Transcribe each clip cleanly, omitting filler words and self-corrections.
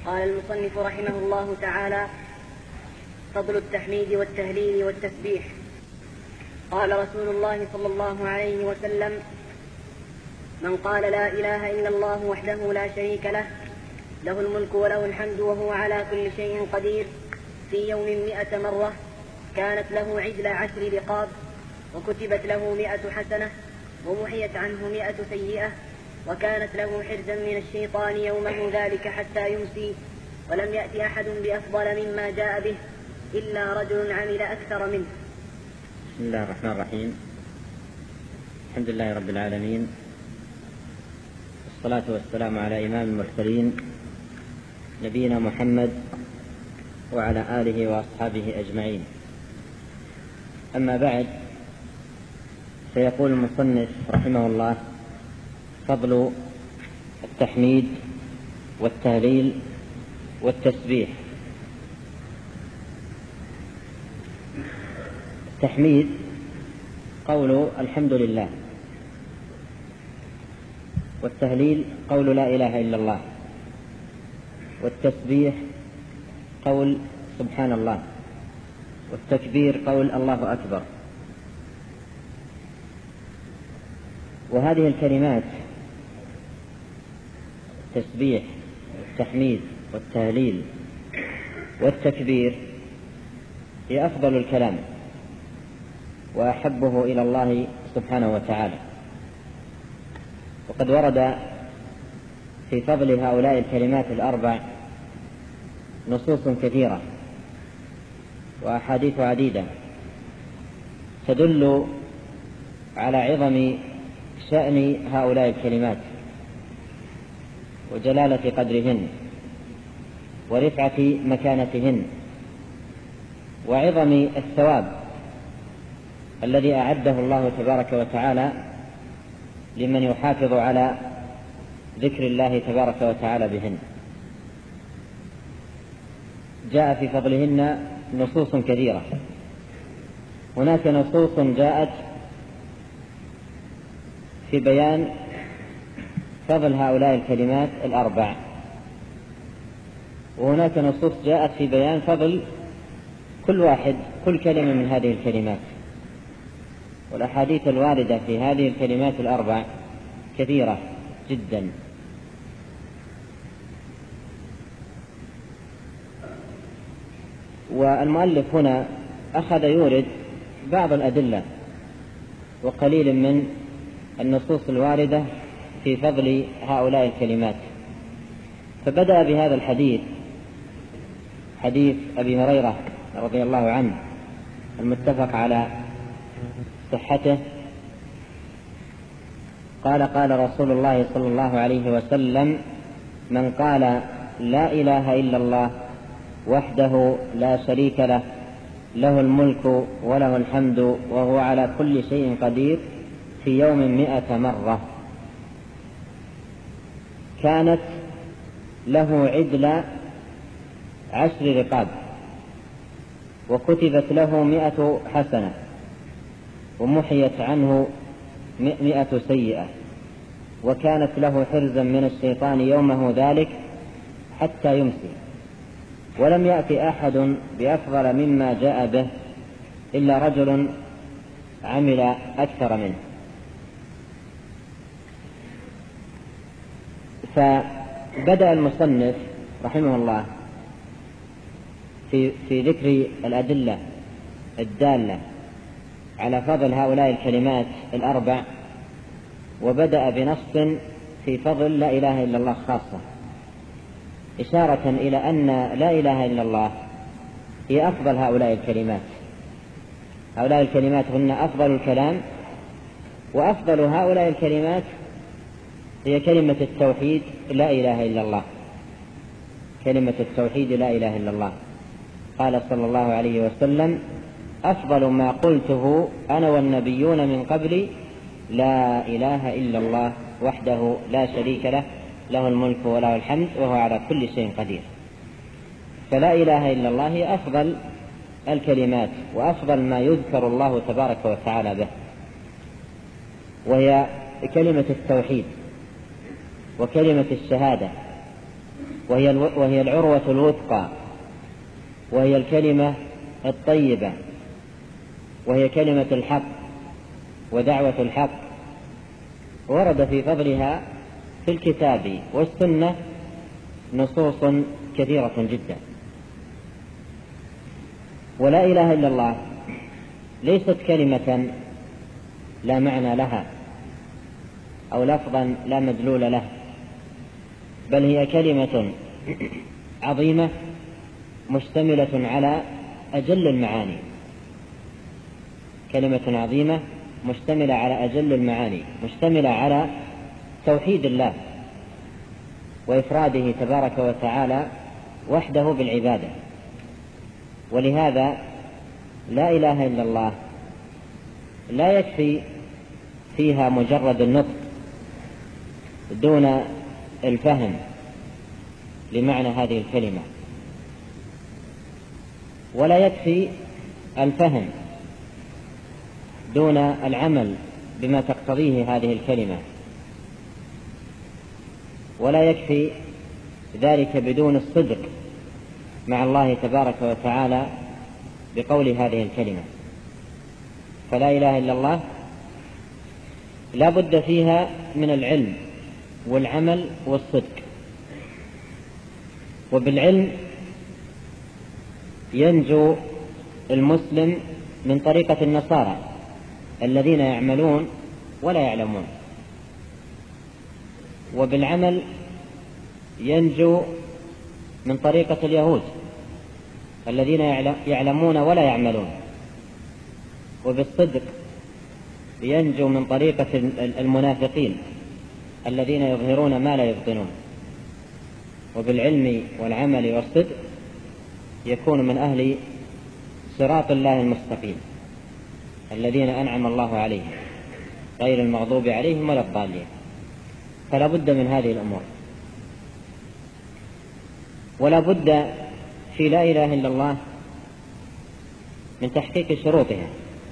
قال المصنف رحمه الله تعالى: فضل التحميد والتهليل والتسبيح. قال رسول الله صلى الله عليه وسلم: من قال لا إله إلا الله وحده لا شريك له، له الملك وله الحمد وهو على كل شيء قدير، في يوم 100 مرة، كانت له عدل 10 رقاب، وكتبت له 100 حسنة، ومحيت عنه 100 سيئة، وكانت له حرزا من الشيطان يومه ذلك حتى يمسي، ولم يأت أحد بأفضل مما جاء به إلا رجل عمل أكثر منه. بسم الله الرحمن الرحيم. الحمد لله رب العالمين، والصلاة والسلام على إمام المرسلين نبينا محمد وعلى آله وأصحابه أجمعين. أما بعد، سيقول المصنف رحمه الله: فضل التحميد والتهليل والتسبيح. التحميد قول الحمد لله، والتهليل قول لا إله إلا الله، والتسبيح قول سبحان الله، والتكبير قول الله أكبر. وهذه الكلمات التسبيح والتحميد والتهليل والتكبير هي أفضل الكلام وأحبه إلى الله سبحانه وتعالى. وقد ورد في فضل هؤلاء الكلمات الأربع نصوص كثيرة وأحاديث عديدة تدل على عظم شأن هؤلاء الكلمات وجلالة قدرهن ورفعة مكانتهن وعظم الثواب الذي أعده الله تبارك وتعالى لمن يحافظ على ذكر الله تبارك وتعالى بهن. جاء في فضلهن نصوص كثيرة. هناك نصوص جاءت في بيان فضل هؤلاء الكلمات الأربع، وهناك نصوص جاءت في بيان فضل كل كلمة من هذه الكلمات. والأحاديث الواردة في هذه الكلمات الأربع كثيرة جدا. والمؤلف هنا أخذ يورد بعض الأدلة وقليل من النصوص الواردة في فضل هؤلاء الكلمات. فبدأ بهذا الحديث، حديث أبي هريرة رضي الله عنه المتفق على صحته، قال: قال رسول الله صلى الله عليه وسلم: من قال لا إله إلا الله وحده لا شريك له، له الملك وله الحمد وهو على كل شيء قدير، في يوم 100 مرة، كانت له عدل 10 رقاب، وكتبت له 100 حسنة، ومحيت عنه 100 سيئة، وكانت له حرزا من الشيطان يومه ذلك حتى يمسي، ولم يأت أحد بأفضل مما جاء به إلا رجل عمل أكثر منه. فبدأ المصنف رحمه الله في ذكر الأدلة الدالة على فضل هؤلاء الكلمات الأربع، وبدأ بنص في فضل لا إله إلا الله خاصة، إشارة إلى أن لا إله إلا الله هي أفضل هؤلاء الكلمات. هؤلاء الكلمات هن أفضل الكلام، وأفضل هؤلاء الكلمات هي كلمة التوحيد لا إله إلا الله، كلمة التوحيد لا إله إلا الله. قال صلى الله عليه وسلم: أفضل ما قلته أنا والنبيون من قبلي لا إله إلا الله وحده لا شريك له، له الملك وله الحمد وهو على كل شيء قدير. فلا إله إلا الله هي أفضل الكلمات وأفضل ما يذكر الله تبارك وتعالى به، وهي كلمة التوحيد وكلمة الشهادة وهي العروة الوثقى، وهي الكلمة الطيبة، وهي كلمة الحق ودعوة الحق. ورد في فضلها في الكتاب والسنة نصوص كثيرة جدا. ولا إله إلا الله ليست كلمة لا معنى لها أو لفظا لا مدلول له، بل هي كلمة عظيمة مشتملة على أجل المعاني، كلمة عظيمة مشتملة على أجل المعاني، مشتملة على توحيد الله وإفراده تبارك وتعالى وحده بالعبادة. ولهذا لا إله إلا الله لا يكفي فيها مجرد النطق دون الفهم لمعنى هذه الكلمة، ولا يكفي الفهم دون العمل بما تقتضيه هذه الكلمة، ولا يكفي ذلك بدون الصدق مع الله تبارك وتعالى بقول هذه الكلمة. فلا إله إلا الله لا بد فيها من العلم والعمل والصدق. وبالعلم ينجو المسلم من طريقة النصارى الذين يعملون ولا يعلمون، وبالعمل ينجو من طريقة اليهود الذين يعلمون ولا يعملون، وبالصدق ينجو من طريقة المنافقين الذين يظهرون ما لا يبطنون. وبالعلم والعمل والصدق يكون من أهل صراط الله المستقيم الذين أنعم الله عليهم غير المغضوب عليهم ولا الضالين. فلا بد من هذه الأمور، ولا بد في لا إله إلا الله من تحقيق شروطها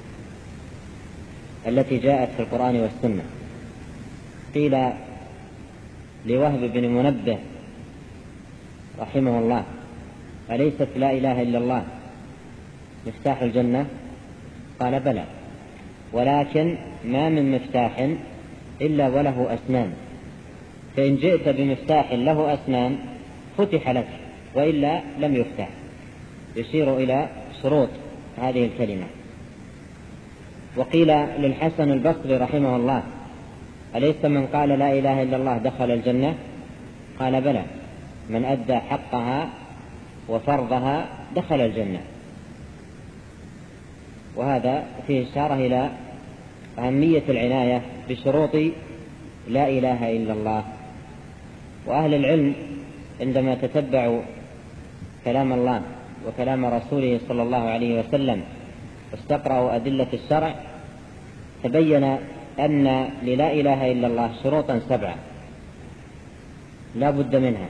التي جاءت في القرآن والسنة. قيل لوهب بن منبه رحمه الله: أليست لا إله إلا الله مفتاح الجنة؟ قال: بلى، ولكن ما من مفتاح إلا وله أسنان، فإن جئت بمفتاح له أسنان فتح لك، وإلا لم يفتح. يشير إلى شروط هذه الكلمة. وقيل للحسن البصري رحمه الله: أليس من قال لا إله إلا الله دخل الجنة؟ قال: بلى، من أدى حقها وفرضها دخل الجنة. وهذا فيه إشارة إلى أهمية العناية بشروط لا إله إلا الله. وأهل العلم عندما تتبعوا كلام الله وكلام رسوله صلى الله عليه وسلم واستقرأوا أدلة الشرع تبين أن للا إله إلا الله شروطا 7 لا بد منها.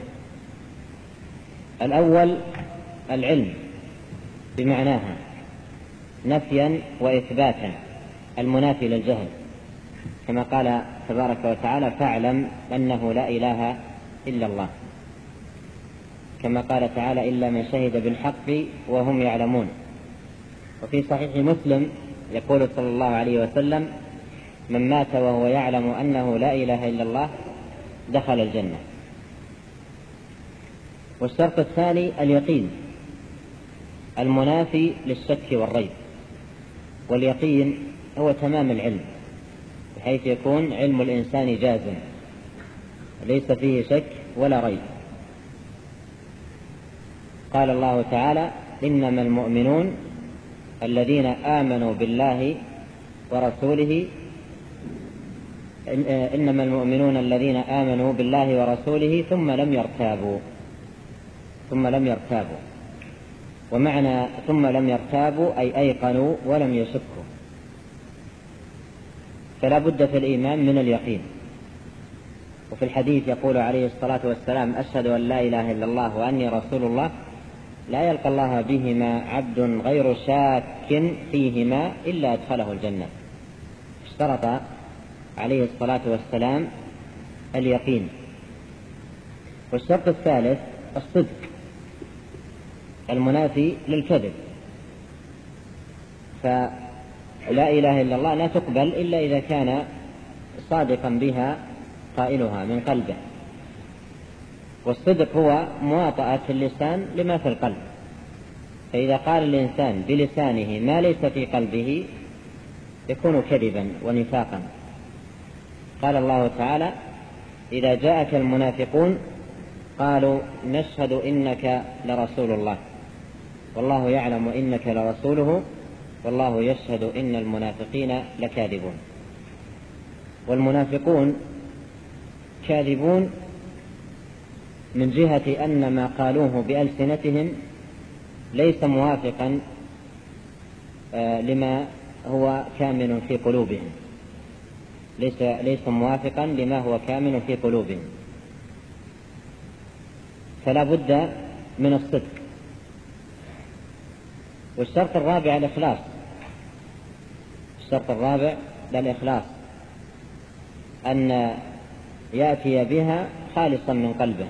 الأول العلم بمعناها نفيا وإثباتا المنافي للجهل، كما قال تبارك وتعالى: فاعلم أنه لا إله إلا الله، كما قال تعالى: إلا من شهد بالحق وهم يعلمون. وفي صحيح مسلم يقول صلى الله عليه وسلم: من مات وهو يعلم أنه لا إله إلا الله دخل الجنة. والشرط الثاني اليقين المنافي للشك والريب. واليقين هو تمام العلم، بحيث يكون علم الإنسان جازم ليس فيه شك ولا ريب. قال الله تعالى: إنما المؤمنون الذين آمنوا بالله ورسوله إنما المؤمنون الذين آمنوا بالله ورسوله ثم لم يرتابوا. ومعنى ثم لم يرتابوا أي أيقنوا ولم يشكوا. فلا بد في الإيمان من اليقين. وفي الحديث يقول عليه الصلاة والسلام: أشهد أن لا إله إلا الله وأني رسول الله لا يلقى الله بهما عبد غير شاك فيهما إلا أدخله الجنة. اشترط عليه الصلاة والسلام اليقين. والشرط الثالث الصدق المنافي للكذب. فلا إله إلا الله لا تقبل إلا إذا كان صادقا بها قائلها من قلبه. والصدق هو مواطأة اللسان لما في القلب، فإذا قال الإنسان بلسانه ما ليس في قلبه يكون كذبا ونفاقا. قال الله تعالى: إذا جاءك المنافقون قالوا نشهد إنك لرسول الله والله يعلم إنك لرسوله والله يشهد إن المنافقين لكاذبون. والمنافقون كاذبون من جهة أن ما قالوه بألسنتهم ليس موافقا لما هو كامن في قلوبهم، ليس موافقا لما هو كامن في قلوبهم، فلا بد من الصدق. والشرط الرابع الإخلاص. الشرط الرابع للإخلاص أن يأتي بها خالصا من قلبه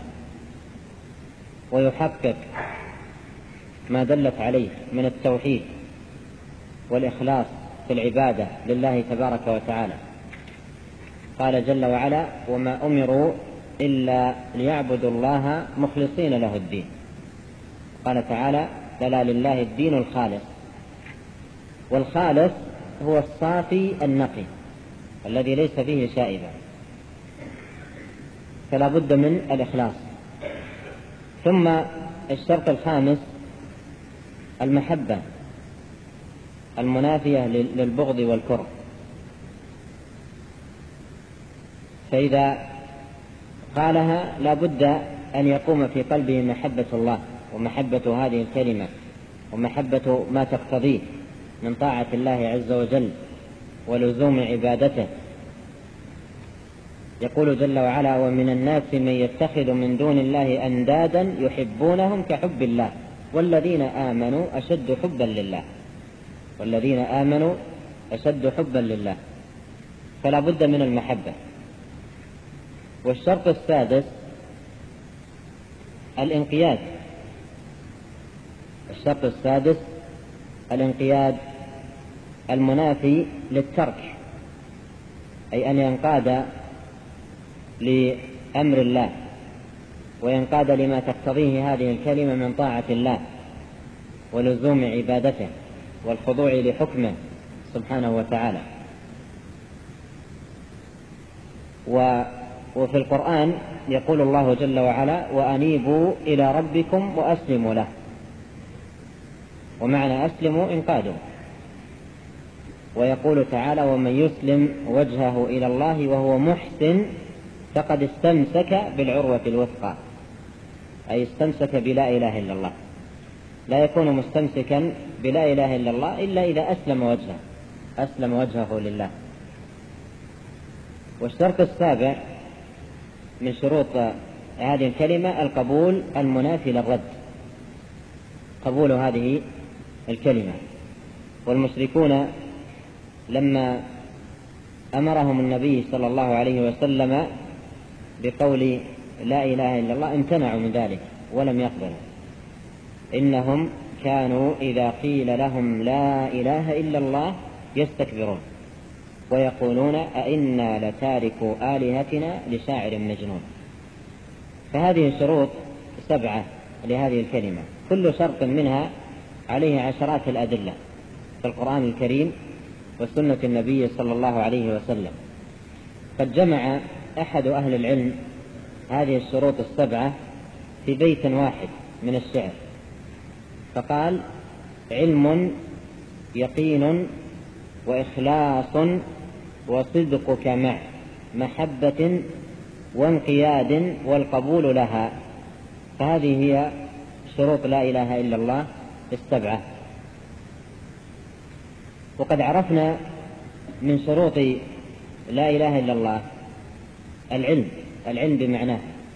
ويحقق ما دلت عليه من التوحيد والإخلاص في العبادة لله تبارك وتعالى. قال جل وعلا: وما أمروا إلا ليعبدوا الله مخلصين له الدين. قال تعالى: ألا لله الدين الخالص. والخالص هو الصافي النقي الذي ليس فيه شائبة، فلا بد من الإخلاص. ثم الشرط الخامس المحبة المنافية للبغض والكره. فإذا قالها لا بد أن يقوم في قلبه محبة الله ومحبة هذه الكلمة ومحبة ما تقتضيه من طاعة الله عز وجل ولزوم عبادته. يقول جل وعلا: ومن الناس من يتخذ من دون الله أندادا يحبونهم كحب الله والذين آمنوا أشد حبا لله. والذين آمنوا أشد حبا لله. فلا بد من المحبة. والشرط السادس الانقياد. الشرط السادس الانقياد المنافي للترك، أي أن ينقاد لأمر الله وينقاد لما تقتضيه هذه الكلمة من طاعة الله ولزوم عبادته والخضوع لحكمه سبحانه وتعالى. وفي القرآن يقول الله جل وعلا: وأنيبوا إلى ربكم وأسلموا له. ومعنى أسلموا انقادوا. ويقول تعالى: ومن يسلم وجهه إلى الله وهو محسن فقد استمسك بالعروة الوثقى، أي استمسك بلا إله إلا الله. لا يكون مستمسكا بلا إله إلا الله إلا إذا أسلم وجهه لله. والشرط السابع من شروط هذه الكلمة القبول المنافي للرد، قبول هذه الكلمة. والمشركون لما أمرهم النبي صلى الله عليه وسلم بقول لا إله إلا الله امتنعوا من ذلك ولم يقبلوا. إنهم كانوا إذا قيل لهم لا إله إلا الله يستكبرون ويقولون أئنا لتاركوا آلهتنا لشاعر مجنون. فهذه شروط 7 لهذه الكلمة، كل شرط منها عليه عشرات الأدلة في القرآن الكريم وسنة النبي صلى الله عليه وسلم. قد جمع أحد أهل العلم هذه الشروط 7 في بيت واحد من الشعر، فقال: علم يقين وإخلاص وصدقك مع محبة وانقياد والقبول لها. فهذه هي شروط لا إله إلا الله 7. وقد عرفنا من شروط لا إله إلا الله العلم بمعناه،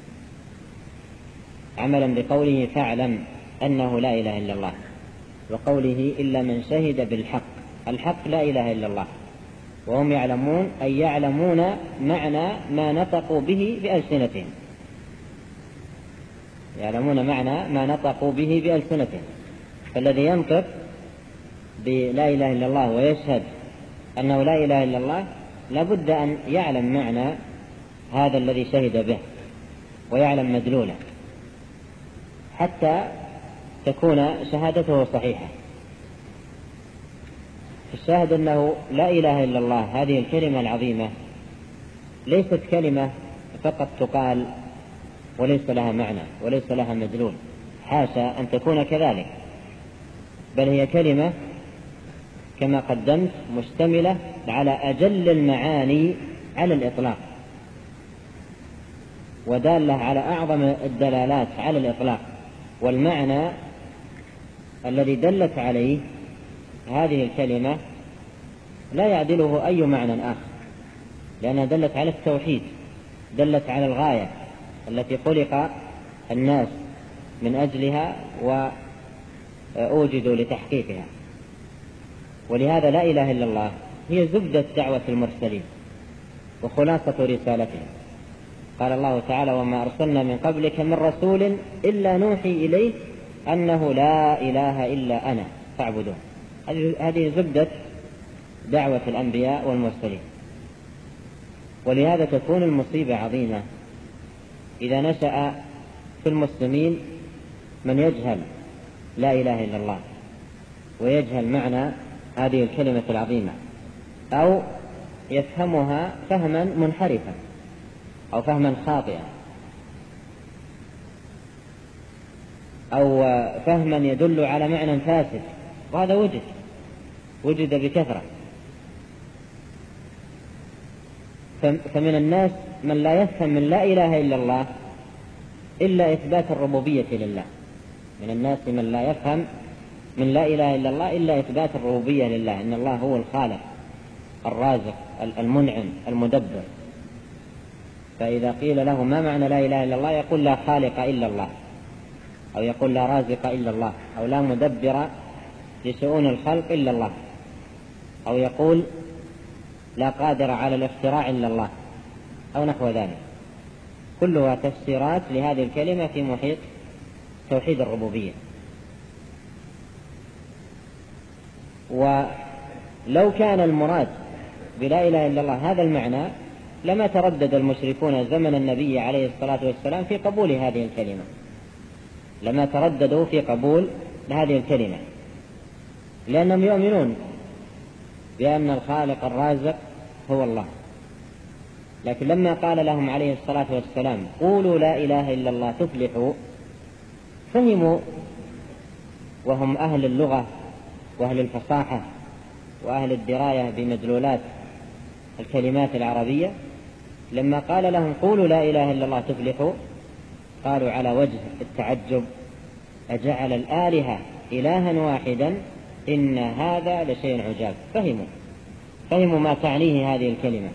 عملا بقوله: فاعلم أنه لا إله إلا الله، وقوله: إلا من شهد بالحق. الحق لا إله إلا الله، وهم يعلمون أي يعلمون معنى ما نطقوا به بألسنتهم. يعلمون معنى ما نطقوا به بألسنتهم. فالذي ينطق بلا إله إلا الله ويشهد أنه لا إله إلا الله لابد أن يعلم معنى هذا الذي شهد به ويعلم مدلوله حتى تكون شهادته صحيحة. الشاهد أنه لا إله إلا الله هذه الكلمة العظيمة ليست كلمة فقط تقال وليس لها معنى وليس لها مدلول، حاشا أن تكون كذلك، بل هي كلمة كما قدمت مشتملة على أجل المعاني على الإطلاق، ودالة على أعظم الدلالات على الإطلاق، والمعنى الذي دلت عليه هذه الكلمة لا يعدله أي معنى آخر، لأنها دلت على التوحيد، دلت على الغاية التي خلق الناس من أجلها وأوجدوا لتحقيقها. ولهذا لا إله إلا الله هي زبدة دعوة المرسلين وخلاصة رسالتهم. قال الله تعالى: وما أرسلنا من قبلك من رسول إلا نوحي إليه أنه لا إله إلا أنا فاعبدون. هذه زبدة دعوة الأنبياء والمرسلين. ولهذا تكون المصيبة عظيمة إذا نشأ في المسلمين من يجهل لا إله إلا الله ويجهل معنى هذه الكلمة العظيمة، أو يفهمها فهما منحرفا أو فهما خاطئا، أو فهما يدل على معنى فاسد، وهذا وجد بكثرة. فمن الناس من لا يفهم من لا إله إلا الله إلا إثبات الربوبية لله. من الناس من لا يفهم من لا إله إلا الله إلا إثبات الربوبية لله، إن الله هو الخالق الرازق المنعم المدبر. فإذا قيل له ما معنى لا إله إلا الله يقول لا خالق إلا الله، أو يقول لا رازق إلا الله، أو لا مدبر لشؤون الخلق إلا الله، أو يقول لا قادر على الاختراع إلا الله، أو نحو ذلك. كلها تفسيرات لهذه الكلمة في محيط توحيد الربوبية. ولو كان المراد بلا إله إلا الله هذا المعنى لما تردد المشركون زمن النبي عليه الصلاة والسلام في قبول هذه الكلمة، لما ترددوا في قبول هذه الكلمة، لأنهم يؤمنون بأن الخالق الرازق هو الله. لكن لما قال لهم عليه الصلاة والسلام قولوا لا إله إلا الله تفلحوا، فهموا، وهم أهل اللغة وأهل الفصاحة وأهل الدراية بمدلولات الكلمات العربية، لما قال لهم قولوا لا إله إلا الله تفلحوا قالوا على وجه التعجب: أجعل الآلهة إلها واحدا إن هذا لشيء عجاب. فهموا ما تعنيه هذه الكلمة،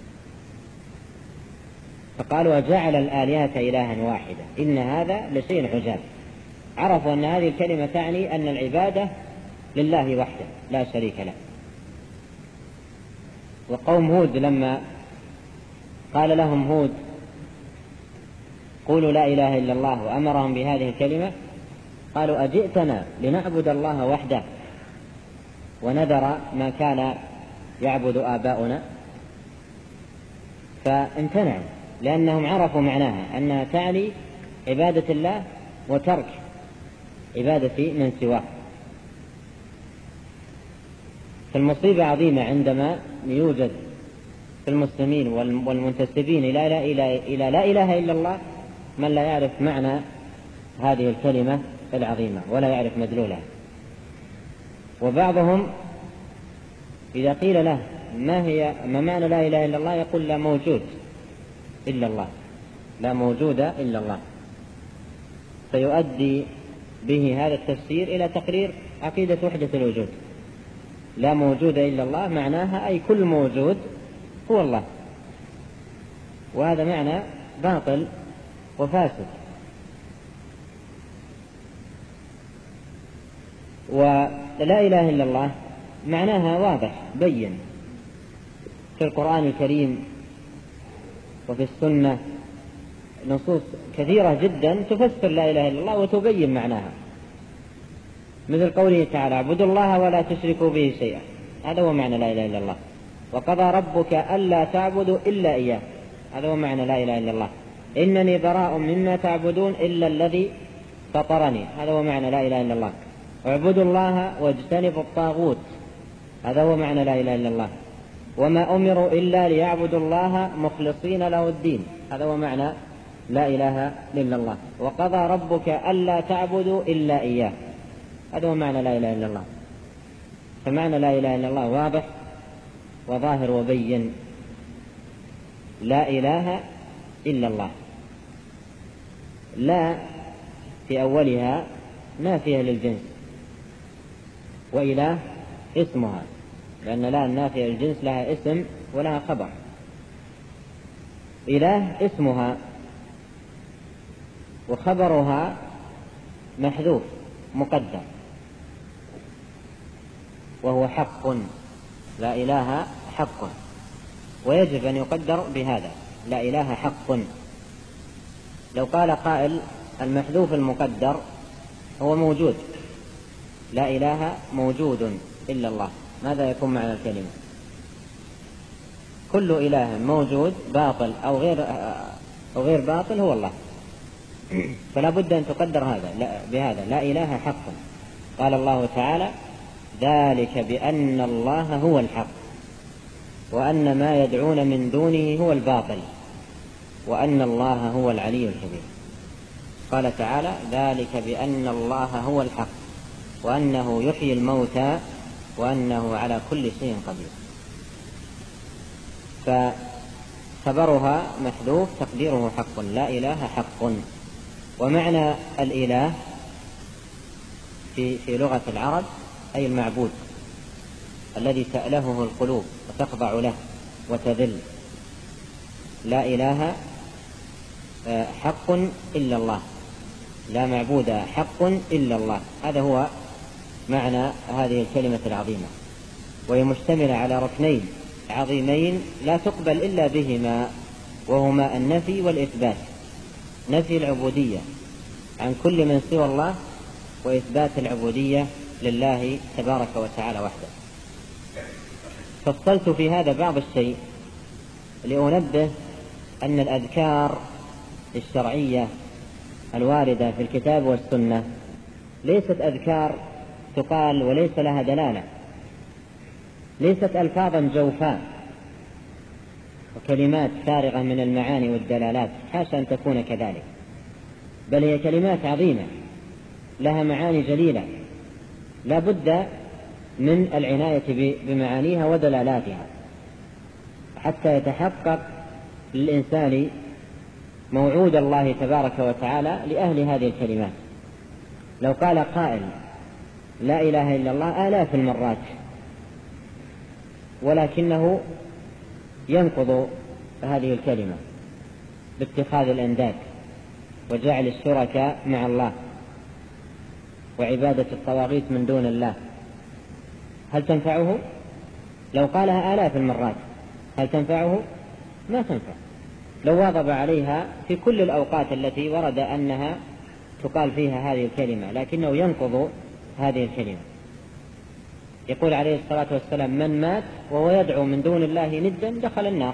فقالوا: أجعل الآلهة إلها واحدا إن هذا لشيء عجاب. عرفوا أن هذه الكلمة تعني أن العبادة لله وحده لا شريك له. وقوم هود لما قال لهم هود قولوا لا إله إلا الله وأمرهم بهذه الكلمة قالوا: أجئتنا لنعبد الله وحده ونذر ما كان يعبد آباؤنا؟ فامتنعوا لأنهم عرفوا معناها أنها تعني عبادة الله وترك عبادة من سواه. فالمصيبة عظيمة عندما يوجد في المسلمين والمنتسبين إلى لا إله إلا الله من لا يعرف معنى هذه الكلمة العظيمة ولا يعرف مدلولها. وبعضهم إذا قيل له ما معنى لا إله إلا الله يقول: لا موجود إلا الله، لا موجود إلا الله. فيؤدي به هذا التفسير إلى تقرير عقيدة وحدة الوجود. لا موجود إلا الله معناها أي كل موجود هو الله، وهذا معنى باطل وفاسد. ولا إله إلا الله معناها واضح بين في القرآن الكريم وفي السنة نصوص كثيرة جدا تفسر لا إله إلا الله وتبين معناها، مثل قوله تعالى: اعبدوا الله ولا تشركوا به شيئا، هذا هو معنى لا إله إلا الله. وقضى ربك ألا تعبدوا إلا إياه، هذا هو معنى لا إله إلا الله. إنني براء مما تعبدون إلا الذي فطرني، هذا هو معنى لا إله إلا الله. واعبدوا الله واجتنبوا الطاغوت، هذا هو معنى لا إله إلا الله. وما أمروا إلا ليعبدوا الله مخلصين له الدين، هذا هو معنى لا إله إلا الله. وقضى ربك ألا تعبدوا إلا إياه، هذا هو معنى لا إله إلا الله. فمعنى لا إله إلا الله واضح وظاهر وبين. لا إله إلا الله، لا في أولها نافية للجنس، وإله اسمها، لأن لا النافية للجنس لها اسم ولها خبر. إله اسمها وخبرها محذوف مقدر، وهو حق، لا إله حق، ويجب أن يقدر بهذا: لا إله حق. لو قال قائل: المحذوف المقدر هو موجود، لا إله موجود إلا الله، ماذا يكون معنى الكلمة؟ كل إله موجود باطل أو غير باطل هو الله، فلا بد أن تقدر هذا بهذا: لا إله حق. قال الله تعالى: ذلك بأن الله هو الحق وأن ما يدعون من دونه هو الباطل وأن الله هو العلي الكبير. قال تعالى: ذلك بأن الله هو الحق وأنه يحيي الموتى وأنه على كل شيء قدير. فخبرها محذوف تقديره حق، لا إله حق. ومعنى الإله في لغة العرب أي المعبود الذي تألهه القلوب وتخضع له وتذل. لا إله حق إلا الله، لا معبود حق إلا الله، هذا هو معنى هذه الكلمة العظيمة. وهي مشتملة على ركنين عظيمين لا تقبل إلا بهما، وهما النفي والإثبات: نفي العبودية عن كل من سوى الله، وإثبات العبودية لله تبارك وتعالى وحده. فصلت في هذا بعض الشيء لأنبه أن الأذكار الشرعية الواردة في الكتاب والسنة ليست أذكار تقال وليس لها دلالة، ليست ألفاظا جوفاء وكلمات فارغة من المعاني والدلالات، حاشا أن تكون كذلك، بل هي كلمات عظيمة لها معاني جليلة لا بد من العناية بمعانيها ودلالاتها حتى يتحقق للإنسان موعود الله تبارك وتعالى لأهل هذه الكلمات. لو قال قائل: لا إله إلا الله آلاف المرات، ولكنه ينقض هذه الكلمة باتخاذ الأنداد وجعل الشركاء مع الله وعبادة الطواغيت من دون الله، هل تنفعه؟ لو قالها آلاف المرات هل تنفعه؟ ما تنفع. لو واظب عليها في كل الأوقات التي ورد أنها تقال فيها هذه الكلمة، لكنه ينقض هذه الكلمة. يقول عليه الصلاة والسلام: من مات وهو يدعو من دون الله ندا دخل النار.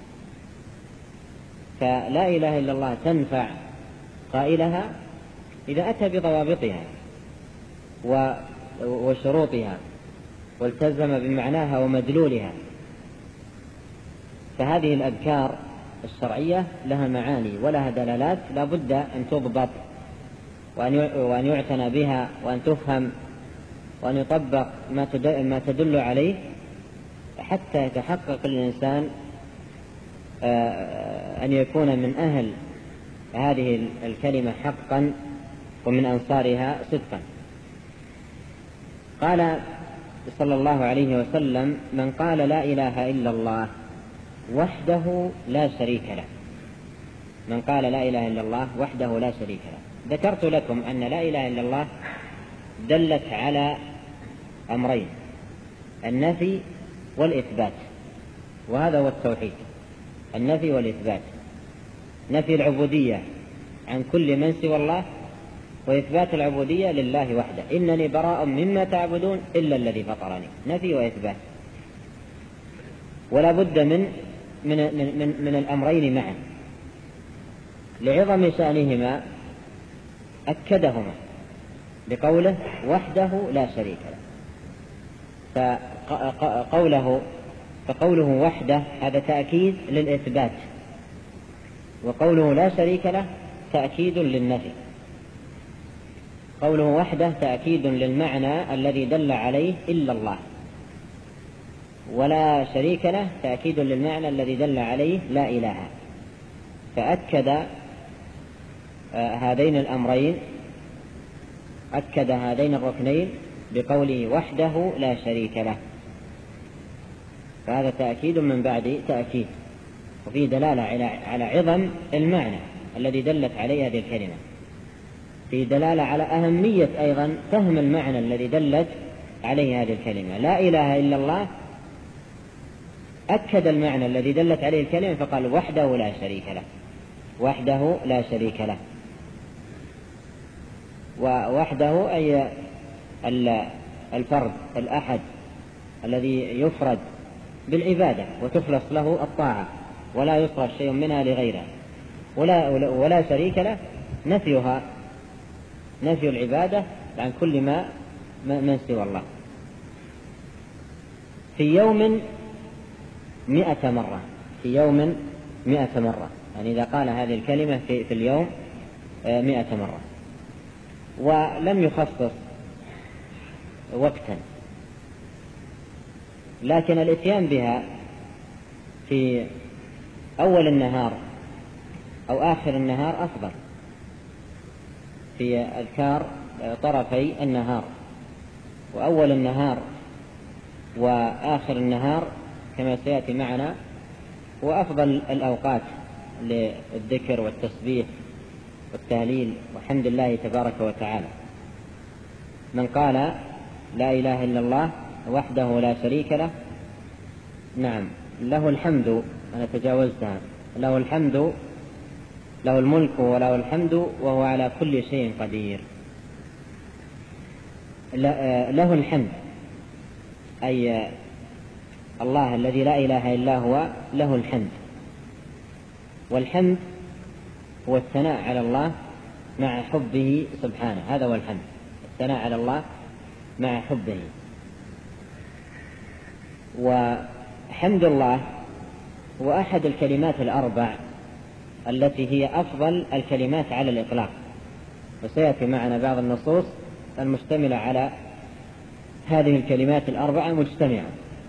فلا إله إلا الله تنفع قائلها إذا أتى بضوابطها وشروطها والتزم بمعناها ومدلولها. فهذه الأذكار الشرعية لها معاني ولها دلالات لا بد أن تضبط وأن يعتنى بها وأن تفهم وأن يطبق ما تدل عليه حتى يتحقق الإنسان أن يكون من أهل هذه الكلمة حقا ومن أنصارها صدقا. قال صلى الله عليه وسلم: من قال لا إله إلا الله وحده لا شريك له. من قال لا إله إلا الله وحده لا شريك له. ذكرت لكم أن لا إله إلا الله دلت على أمرين: النفي والإثبات، وهذا هو التوحيد، النفي والإثبات. نفي العبودية عن كل من سوى الله، وإثبات العبودية لله وحده. إنني براء مما تعبدون إلا الذي فطرني، نفي وإثبات. ولا بد من الأمرين معا لعظم شأنهما، أكدهما بقوله وحده لا شريك له. فقوله وحده هذا تأكيد للإثبات، وقوله لا شريك له تأكيد للنفي. قوله وحده تأكيد للمعنى الذي دل عليه إلا الله، ولا شريك له تأكيد للمعنى الذي دل عليه لا إله. فأكد هذين الأمرين، أكد هذين الركنين بقوله وحده لا شريك له. فهذا تأكيد من بعد تأكيد، وفيه دلالة على عظم المعنى الذي دلت عليه هذه الكلمة، فيه دلالة على أهمية أيضا فهم المعنى الذي دلت عليه هذه الكلمة. لا إله إلا الله أكد المعنى الذي دلت عليه الكلمة فقال وحده لا شريك له، وحده لا شريك له. ووحده أي الفرد الأحد الذي يفرد بالعبادة وتخلص له الطاعة ولا يصرف شيء منها لغيره. ولا شريك له نفيها، نفي العبادة عن كل ما من سوى الله. في يوم 100 مرة، في يوم 100 مرة، يعني إذا قال هذه الكلمة في اليوم 100 مرة، ولم يخصص وقتا، لكن الاتيان بها في أول النهار أو آخر النهار أفضل، في أذكار طرفي النهار، وأول النهار وآخر النهار كما سيأتي معنا، وأفضل الأوقات للذكر والتسبيح والتهليل وحمد الله تبارك وتعالى. من قال لا إله إلا الله وحده لا شريك له، نعم له الحمد، أنا تجاوزتها، له الحمد، له الملك وله الحمد وهو على كل شيء قدير. له الحمد أي الله الذي لا إله إلا هو له الحمد. والحمد هو الثناء على الله مع حبه سبحانه، هذا هو الحمد، الثناء على الله مع حبه. وحمد الله هو أحد الكلمات الأربع التي هي أفضل الكلمات على الإطلاق، وسيأتي معنا بعض النصوص المشتملة على هذه الكلمات الأربعة مجتمعة.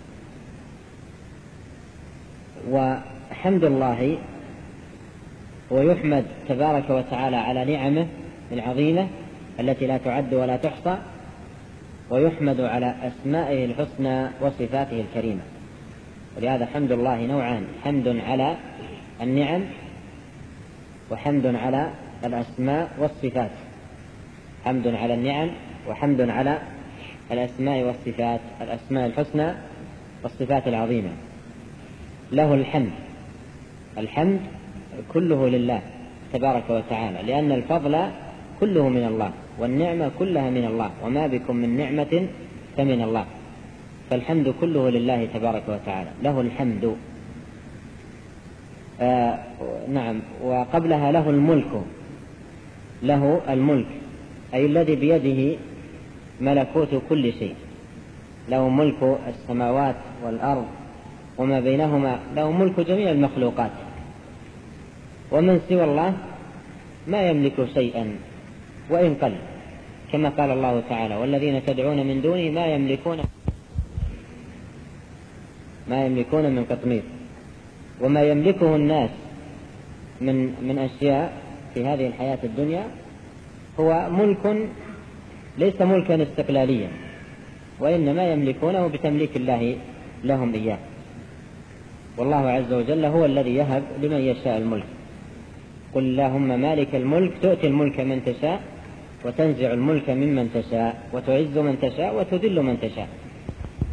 وحمد الله ويحمد تبارك وتعالى على نعمه العظيمة التي لا تعد ولا تحصى، ويحمد على أسمائه الحسنى وصفاته الكريمة. ولهذا حمد الله نوعان، حمد على النعم وحمد على الأسماء والصفات. حمد على النعم وحمد على الأسماء والصفات، الأسماء الحسنى والصفات العظيمة. له الحمد، الحمد كله لله تبارك وتعالى، لأن الفضل كله من الله والنعمة كلها من الله، وما بكم من نعمة فمن الله، فالحمد كله لله تبارك وتعالى. له الحمد. نعم. وقبلها له الملك، له الملك أي الذي بيده ملكوت كل شيء، له ملك السماوات والأرض وما بينهما، له ملك جميع المخلوقات. ومن سوى الله ما يملك شيئا وإن قل، كما قال الله تعالى والذين تدعون من دونه ما يملكون من قطمير. وما يملكه الناس من أشياء في هذه الحياة الدنيا هو ملك ليس ملكا استقلاليا، وإنما يملكونه بتمليك الله لهم إياه. والله عز وجل هو الذي يهب لمن يشاء الملك. قل اللهم مالك الملك تؤتي الملك من تشاء وتنزع الملك ممن تشاء وتعز من تشاء وتذل من تشاء.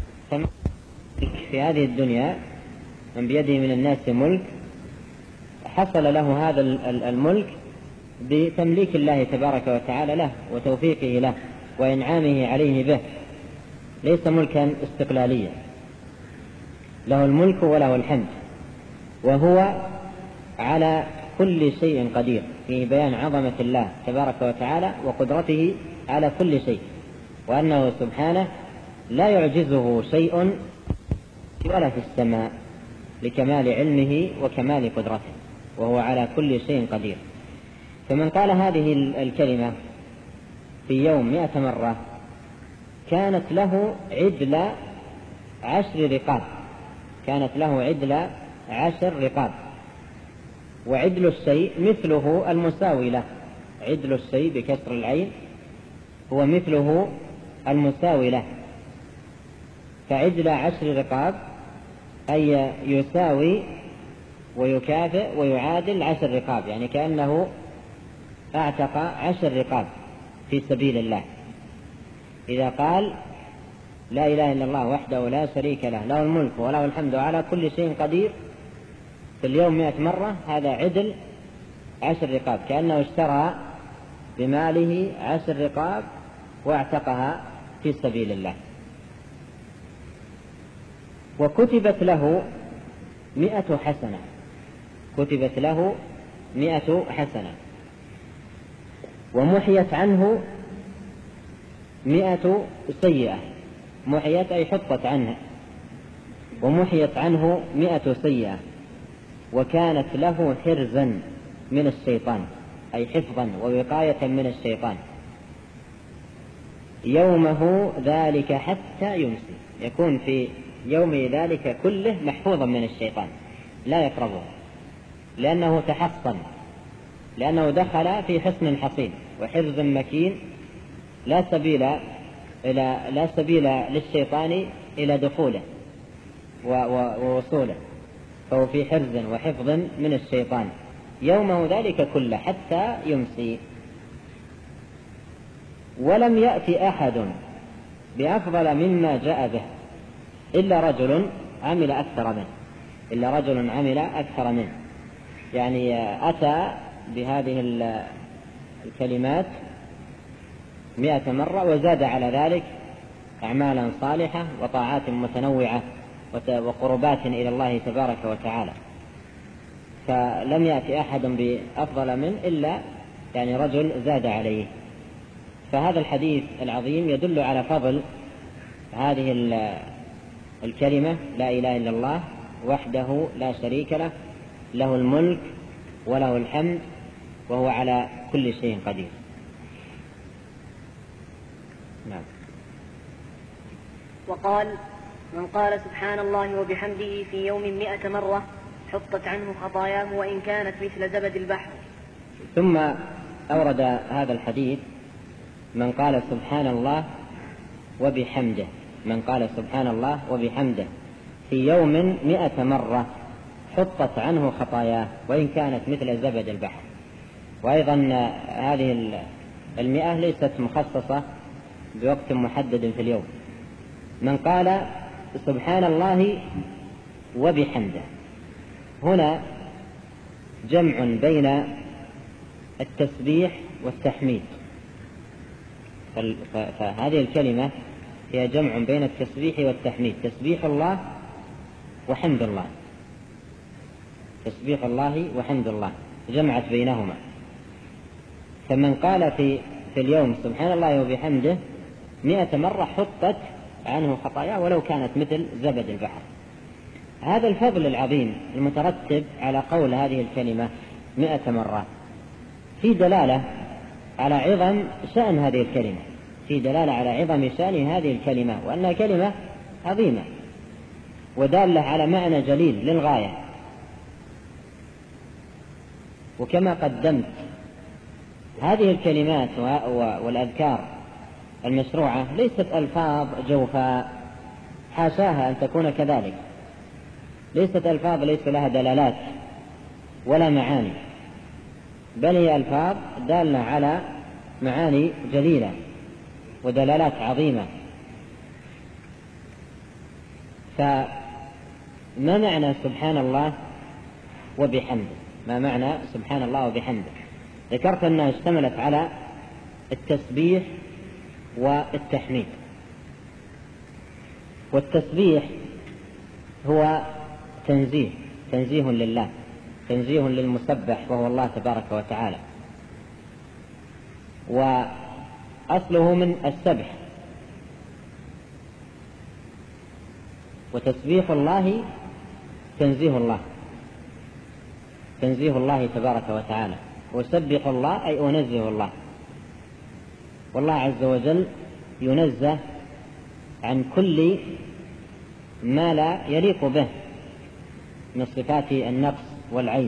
في هذه الدنيا من بيده من الناس ملك حصل له هذا الملك بتمليك الله تبارك وتعالى له وتوفيقه له وإنعامه عليه به، ليس ملكا استقلاليا، له الملك وله الحمد، وهو على كل شيء قدير، في بيان عظمة الله تبارك وتعالى وقدرته على كل شيء، وأنه سبحانه لا يعجزه شيء ولا في السماء لكمال علمه وكمال قدرته، وهو على كل شيء قدير. فمن قال هذه الكلمة في يوم 100 مرة كانت له عدل 10 رقاب، كانت له عدل 10 رقاب. وعدل الشيء مثله المساوي له، عدل الشيء بكسر العين هو مثله المساوي له، فعدل 10 رقاب أي يساوي ويكافئ ويعادل 10 رقاب، يعني كأنه اعتق 10 رقاب في سبيل الله. إذا قال لا إله إلا الله وحده لا شريك له، له الملك وله الحمد على كل شيء قدير، في اليوم 100 مرة، هذا عدل 10 رقاب، كأنه اشترى بماله 10 رقاب واعتقها في سبيل الله. وكتبت له 100 حسنة، كتبت له 100 حسنة، ومحيت عنه 100 سيئة، محيت أي حطت عنها، ومحيت عنه 100 سيئة، وكانت له حرزا من الشيطان أي حفظا ووقاية من الشيطان يومه ذلك حتى يمسي، يكون في يوم ذلك كله محفوظا من الشيطان لا يقربه، لأنه تحصن، لأنه دخل في حصن حصين وحرز مكين، لا سبيل للشيطان إلى دخوله ووصوله، فهو في حرز وحفظ من الشيطان يومه ذلك كله حتى يمسي. ولم يأتي أحد بأفضل مما جاء به إلا رجل عمل أكثر منه، إلا رجل عمل أكثر منه، يعني أتى بهذه الكلمات 100 مرة وزاد على ذلك أعمالا صالحة وطاعات متنوعة وقربات إلى الله تبارك وتعالى، فلم يأتي أحد بأفضل منه إلا يعني رجل زاد عليه. فهذا الحديث العظيم يدل على فضل هذه الكلمة لا إله إلا الله وحده لا شريك له، له الملك وله الحمد وهو على كل شيء قدير. نعم. وقال: من قال سبحان الله وبحمده في يوم 100 مرة حطت عنه خطاياه وإن كانت مثل زبد البحر. ثم أورد هذا الحديث: من قال سبحان الله وبحمده، من قال سبحان الله وبحمده في يوم 100 مرة حطت عنه خطاياه وإن كانت مثل زبد البحر. وأيضا هذه 100 ليست مخصصة بوقت محدد في اليوم. من قال سبحان الله وبحمده، هنا جمع بين التسبيح والتحميد، فهذه الكلمة هي جمع بين التسبيح والتحميد، تسبيح الله وحمد الله، تسبيح الله وحمد الله جمعت بينهما. فمن قال في اليوم سبحان الله وبحمده 100 مرة حطت عنه خطاياه ولو كانت مثل زبد البحر. هذا الفضل العظيم المترتب على قول هذه الكلمة 100 مرة في دلالة على عظم شأن هذه الكلمة، في دلالة على عظم شأن هذه الكلمة، وأنها كلمة عظيمة ودالة على معنى جليل للغاية. وكما قدمت هذه الكلمات والأذكار المشروعة ليست ألفاظ جوفاء، حاشاها أن تكون كذلك، ليست ألفاظ ليس لها دلالات ولا معاني، بل هي ألفاظ دالة على معاني جليلة ودلالات عظيمة. فما معنى سبحان الله وبحمده؟ ما معنى سبحان الله وبحمده؟ ذكرت أنها اشتملت على التسبيح والتحميد. والتسبيح هو تنزيه لله، تنزيه للمسبح وهو الله تبارك وتعالى، وأصله من السبح. وتسبيح الله تنزيه الله تبارك وتعالى، وسبح الله أي أنزه الله. والله عز وجل ينزه عن كل ما لا يليق به من صفات النقص والعيب،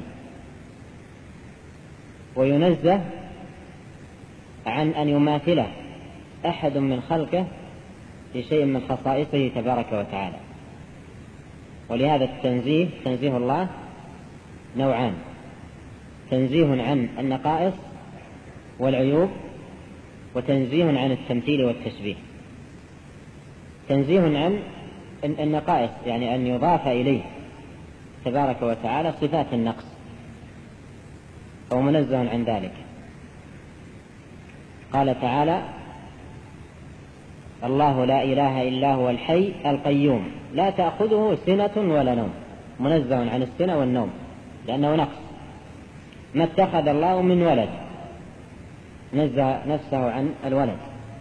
وينزه عن أن يماثله أحد من خلقه في شيء من خصائصه تبارك وتعالى. ولهذا التنزيه، تنزيه الله نوعان: تنزيه عن النقائص والعيوب، وتنزيه عن التمثيل والتشبيه. تنزيه عن النقائص يعني أن يضاف إليه تبارك وتعالى صفات النقص، فهو منزه عن ذلك. قال تعالى: الله لا إله إلا هو الحي القيوم لا تأخذه سنة ولا نوم. منزه عن السنة والنوم لأنه نقص. ما اتخذ الله من ولد، نزه نفسه عن الولد.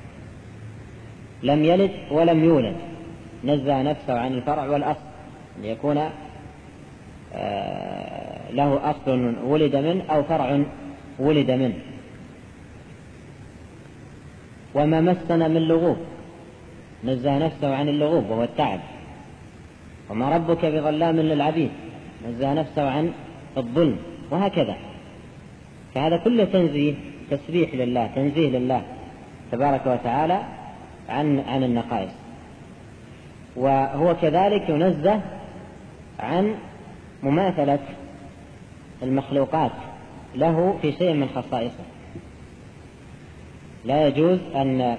لم يلد ولم يولد، نزه نفسه عن الفرع والأصل، ليكون له أصل ولد منه أو فرع ولد منه. وما مسنا من لغوب، نزه نفسه عن اللغوب وهو التعب. وما ربك بظلام للعبيد، نزه نفسه عن الظلم، وهكذا. فهذا كله تنزيه، تسبيح لله، تنزيه لله تبارك وتعالى عن النقائص. وهو كذلك ينزه عن مماثلة المخلوقات له في شيء من خصائصه. لا يجوز أن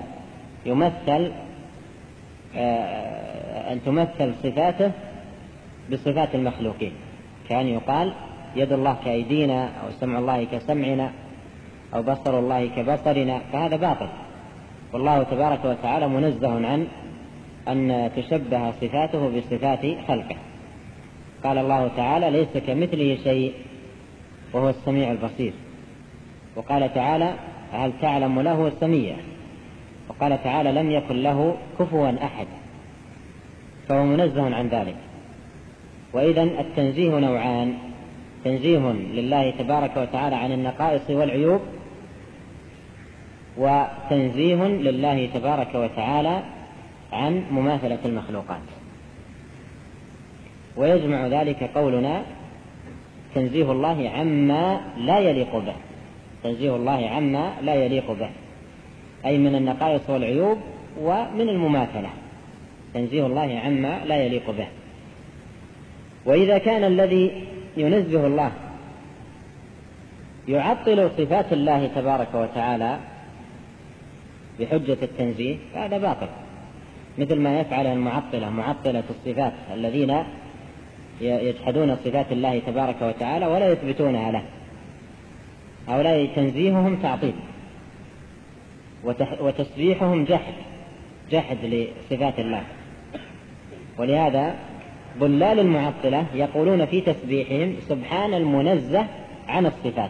تمثل صفاته بصفات المخلوقين، كان يقال يد الله كأيدينا، أو سمع الله كسمعنا، أو بصر الله كبصرنا، فهذا باطل. والله تبارك وتعالى منزه عن أن تشبه صفاته بصفات خلقه. قال الله تعالى: ليس كمثله شيء وهو السميع البصير. وقال تعالى: هل تعلم له سميا. وقال تعالى: لم يكن له كفوا أحد. فهو منزه عن ذلك. وإذن التنزيه نوعان: تنزيه لله تبارك وتعالى عن النقائص والعيوب، وتنزيه لله تبارك وتعالى عن مماثلة المخلوقات. ويجمع ذلك قولنا: تنزيه الله عما لا يليق به. تنزيه الله عما لا يليق به، أي من النقائص والعيوب ومن المماثلة. تنزيه الله عما لا يليق به. وإذا كان الذي ينزه الله يعطل صفات الله تبارك وتعالى بحجة التنزيه، فهذا باطل، مثل ما يفعله المعطلة، معطلة الصفات، الذين يجحدون صفات الله تبارك وتعالى ولا يثبتونها له. هؤلاء تنزيههم تعطيل، وتسبيحهم جحد لصفات الله. ولهذا ضلال المعطلة يقولون في تسبيحهم: سبحان المنزه عن الصفات.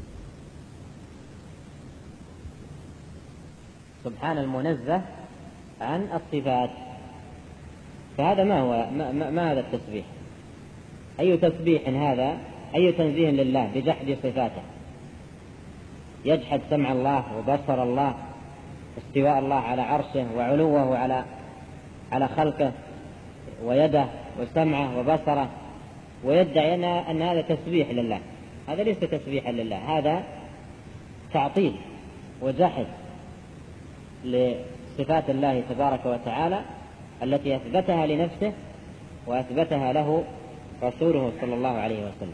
سبحان المنزه عن الصفات. فهذا ما هذا التسبيح؟ أي تسبيح هذا؟ أي تنزيه لله بجحد صفاته؟ يجحد سمع الله وبصر الله، استواء الله على عرشه، وعلوه على خلقه، ويده وسمعه وبصره، ويدعي أن هذا تسبيح لله. هذا ليس تسبيحا لله، هذا تعطيل وجحد لصفات الله تبارك وتعالى التي أثبتها لنفسه وأثبتها له رسوله صلى الله عليه وسلم.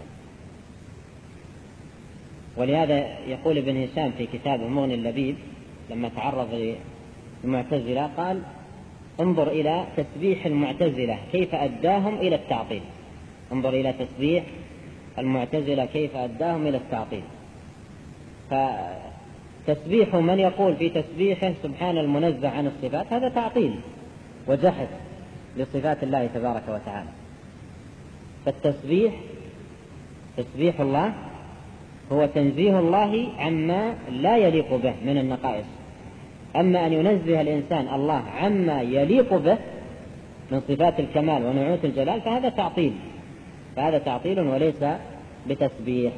ولهذا يقول ابن هشام في كتابه مغني اللبيب لما تعرض للمعتزلة قال: انظر إلى تسبيح المعتزلة كيف أداهم إلى التعطيل. انظر إلى تسبيح المعتزلة كيف أداهم إلى التعطيل. فتسبيح من يقول في تسبيحه سبحان المنزه عن الصفات هذا تعطيل وجحد لصفات الله تبارك وتعالى. فالتسبيح تسبيح الله هو تنزيه الله عما لا يليق به من النقائص. أما أن ينزه الإنسان الله عما يليق به من صفات الكمال ونعوت الجلال فهذا تعطيل وليس بتسبيح.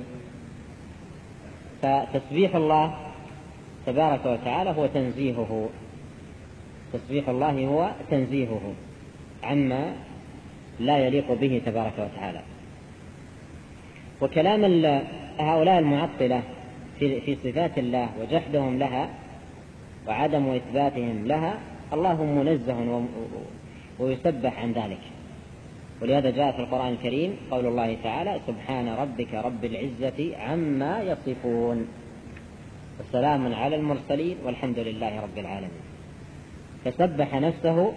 فتسبيح الله تبارك وتعالى هو تنزيهه، تسبيح الله هو تنزيهه عما لا يليق به تبارك وتعالى. وكلام هؤلاء المعطلة في صفات الله وجحدهم لها وعدم إثباتهم لها الله منزه ويسبح عن ذلك. ولهذا جاء في القرآن الكريم قول الله تعالى سبحان ربك رب العزة عما يصفون وسلام على المرسلين والحمد لله رب العالمين. فسبح نفسه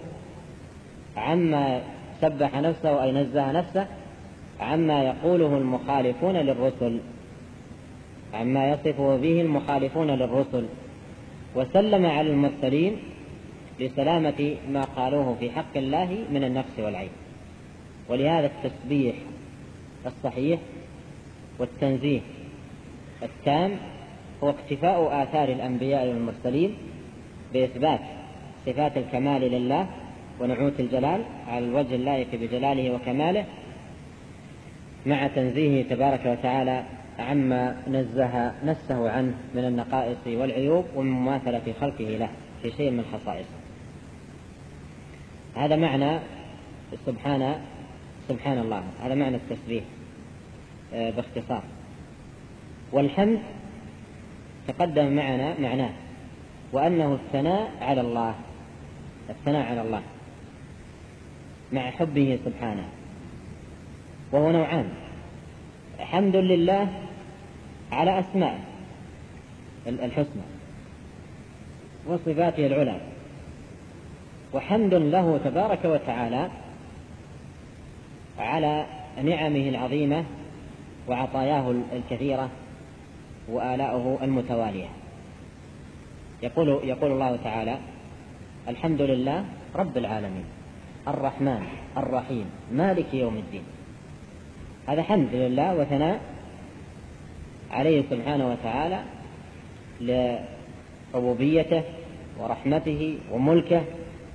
أي نزه نفسه عما يقوله المخالفون للرسل، عما يصفه به المخالفون للرسل، وسلم على المرسلين لسلامة ما قالوه في حق الله من النقص والعيب. ولهذا التسبيح الصحيح والتنزيه التام هو اقتفاء آثار الأنبياء والمرسلين بإثبات صفات الكمال لله ونعوت الجلال على الوجه اللائق بجلاله وكماله، مع تنزيهه تبارك وتعالى عما نزه نفسه عنه من النقائص والعيوب ومن مماثلة خلقه له في شيء من خصائصه. هذا معنى سبحان الله، هذا معنى التسبيح باختصار. والحمد تقدم معنا معناه، وأنه الثناء على الله مع حبه سبحانه، وهو نوعان: حمد لله على أسماء الحسنى وصفاته العلى، وحمد له تبارك وتعالى على نعمه العظيمة وعطاياه الكثيرة وآلاؤه المتوالية. يقول الله تعالى الحمد لله رب العالمين الرحمن الرحيم مالك يوم الدين. هذا حمد لله وثناء عليه سبحانه وتعالى لربوبيته ورحمته وملكه.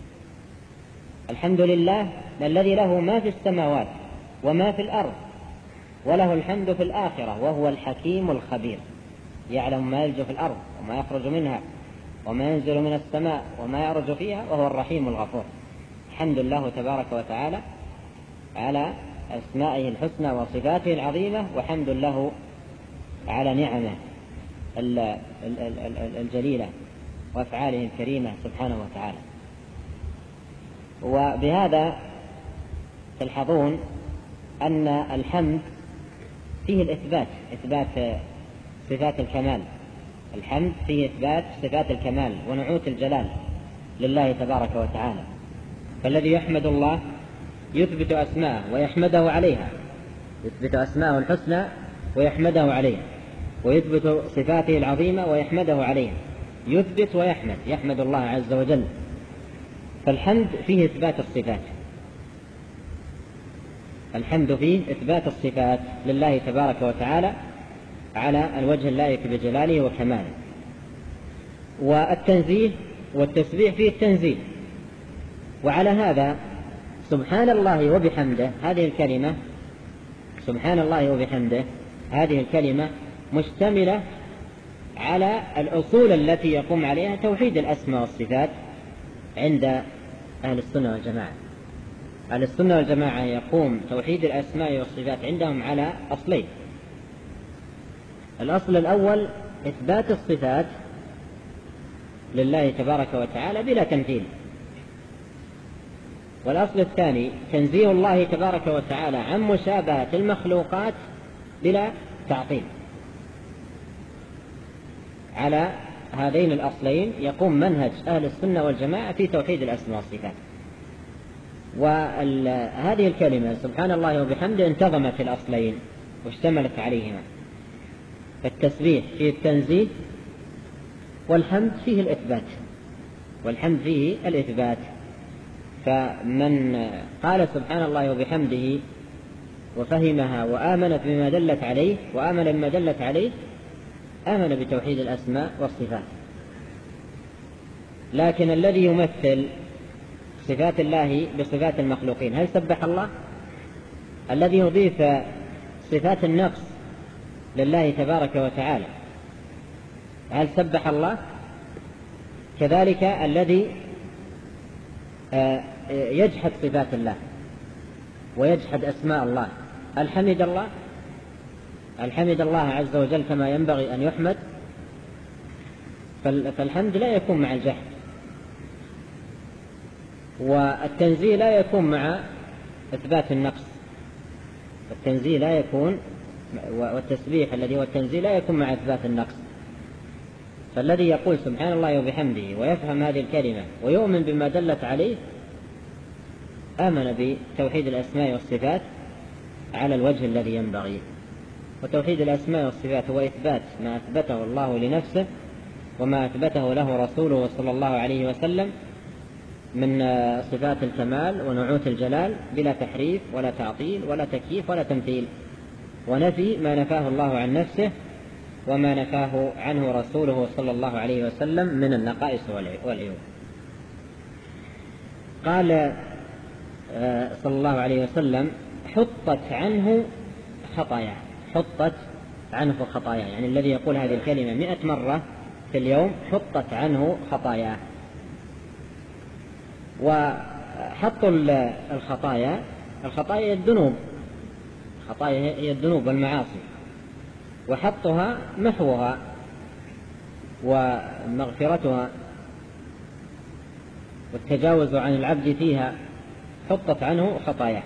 الحمد لله الذي له ما في السماوات وما في الأرض، وله الحمد في الآخرة، وهو الحكيم الخبير، يعلم ما يلج في الأرض وما يخرج منها وما ينزل من السماء وما يعرج فيها، وهو الرحيم الغفور. الحمد لله تبارك وتعالى على أسمائه الحسنى وصفاته العظيمة، وحمد له على نعمه الجليلة وأفعاله الكريمة سبحانه وتعالى. وبهذا تلحظون أن الحمد فيه إثبات صفات الكمال. الحمد فيه إثبات صفات الكمال ونعوت الجلال لله تبارك وتعالى. فالذي يحمد الله يثبت أسماءه ويحمده عليها، يثبت أسماءه الحسنى ويحمده عليها، ويثبت صفاته العظيمة ويحمده عليها، يثبت ويحمد، يحمد الله عز وجل. فالحمد فيه إثبات الصفات، الحمد فيه إثبات الصفات لله تبارك وتعالى على الوجه اللائق بجلاله وكماله. والتنزيه والتسبيح فيه التنزيه. وعلى هذا سبحان الله وبحمده هذه الكلمة، سبحان الله وبحمده هذه الكلمة مشتملة على الأصول التي يقوم عليها توحيد الأسماء والصفات عند أهل السنة والجماعة. أهل السنة والجماعة يقوم توحيد الأسماء والصفات عندهم على أصلين: الأصل الأول إثبات الصفات لله تبارك وتعالى بلا تمثيل، والأصل الثاني تنزيه الله تبارك وتعالى عن مشابهة المخلوقات بلا تعطيل. على هذين الأصلين يقوم منهج أهل السنة والجماعة في توحيد الأسماء والصفات. وهذه الكلمة سبحان الله وبحمده انتظمت الأصلين، واشتملت عليهما. فالتسبيح فيه التنزيه، والحمد فيه الإثبات، والحمد فيه الإثبات. فمن قال سبحان الله وبحمده وفهمها وآمن بما دلت عليه وآمن بما دلت عليه آمن بتوحيد الأسماء والصفات. لكن الذي يمثل صفات الله بصفات المخلوقين هل سبح الله؟ الذي يضيف صفات النقص لله تبارك وتعالى هل سبح الله؟ كذلك الذي يجحد صفات الله ويجحد أسماء الله هل حمد الله؟ هل حمد الله عز وجل كما ينبغي أن يحمد؟ فالحمد لا يكون مع الجحد، والتنزيه لا يكون مع إثبات النقص. التنزيه لا يكون، والتسبيح الذي هو التنزيه لا يكون مع إثبات النقص. فالذي يقول سبحان الله وبحمده ويفهم هذه الكلمة ويؤمن بما دلت عليه آمن بتوحيد الأسماء والصفات على الوجه الذي ينبغي. وتوحيد الأسماء والصفات هو إثبات ما أثبته الله لنفسه وما أثبته له رسوله صلى الله عليه وسلم من صفات الكمال ونعوت الجلال بلا تحريف ولا تعطيل ولا تكييف ولا تمثيل، ونفي ما نفاه الله عن نفسه وما نفاه عنه رسوله صلى الله عليه وسلم من النقائص والعيوب. قال صلى الله عليه وسلم حطت عنه خطاياه، حطت عنه خطاياه، يعني الذي يقول هذه الكلمة 100 مرة في اليوم حطت عنه خطاياه. وحط الخطايا هي الذنوب، الخطايا هي الذنوب والمعاصي، وحطها محوها ومغفرتها والتجاوز عن العبد فيها، حطت عنه خطاياه.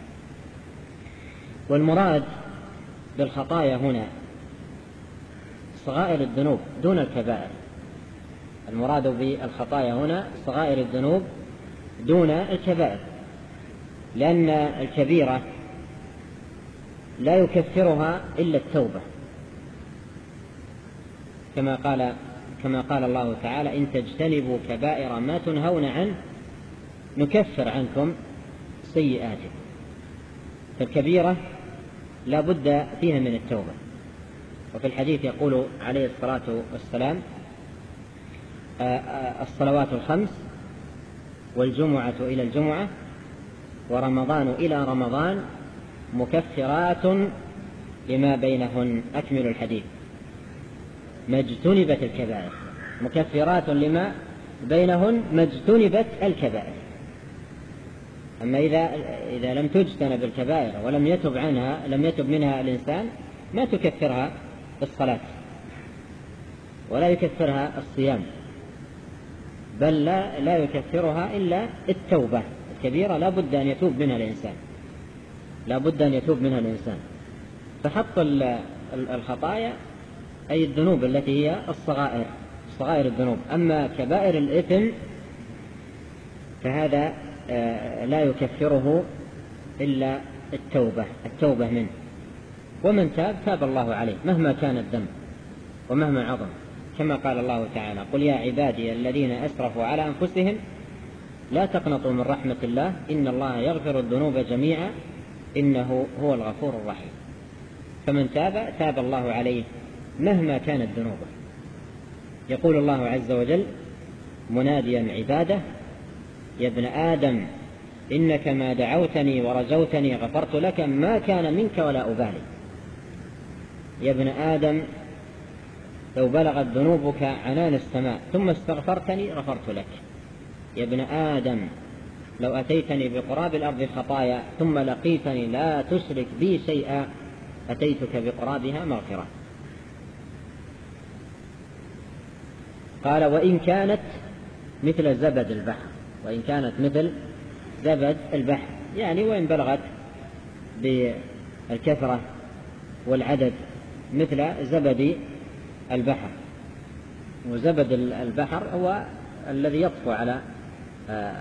والمراد بالخطايا هنا صغائر الذنوب دون الكبائر. المراد بالخطايا هنا صغائر الذنوب دون الكبائر، لأن الكبيرة لا يكفرها إلا التوبة، كما قال الله تعالى إن تجتنبوا كبائر ما تنهون عنه نكفر عنكم سيئاتكم. فالكبيرة لا بد فيها من التوبة. وفي الحديث يقول عليه الصلاة والسلام الصلوات الخمس والجمعة إلى الجمعة ورمضان إلى رمضان مكفرات لما بينهن. أكمل الحديث ما اجتنبت الكبائر، مكفرات لما بينهن ما اجتنبت الكبائر. أما إذا لم تجتنب الكبائر ولم يتب عنها، لم يتب منها الإنسان، ما تكفرها الصلاة ولا يكفرها الصيام، بل لا يكفرها إلا التوبة. الكبيرة لا بد أن يتوب منها الإنسان، لا بد أن يتوب منها الإنسان. فحط الخطايا أي الذنوب التي هي صغائر الذنوب. أما كبائر الإثم فهذا لا يكفره إلا التوبة منه. ومن تاب الله عليه مهما كان الذنب ومهما عظم، كما قال الله تعالى قل يا عبادي الذين أسرفوا على أنفسهم لا تقنطوا من رحمة الله إن الله يغفر الذنوب جميعا إنه هو الغفور الرحيم. فمن تاب الله عليه مهما كانت ذنوبه. يقول الله عز وجل مناديا عباده يا ابن آدم إنك ما دعوتني ورجوتني غفرت لك ما كان منك ولا أبالي. يا ابن آدم لو بلغت ذنوبك عنان السماء ثم استغفرتني غفرت لك. يا ابن آدم لو أتيتني بقراب الأرض خطايا ثم لقيتني لا تشرك بي شيئا أتيتك بقرابها مغفرة. قال وإن كانت مثل زبد البحر، وإن كانت مثل زبد البحر، يعني وإن بلغت بالكثرة والعدد مثل زبد البحر. وزبد البحر هو الذي يطفو على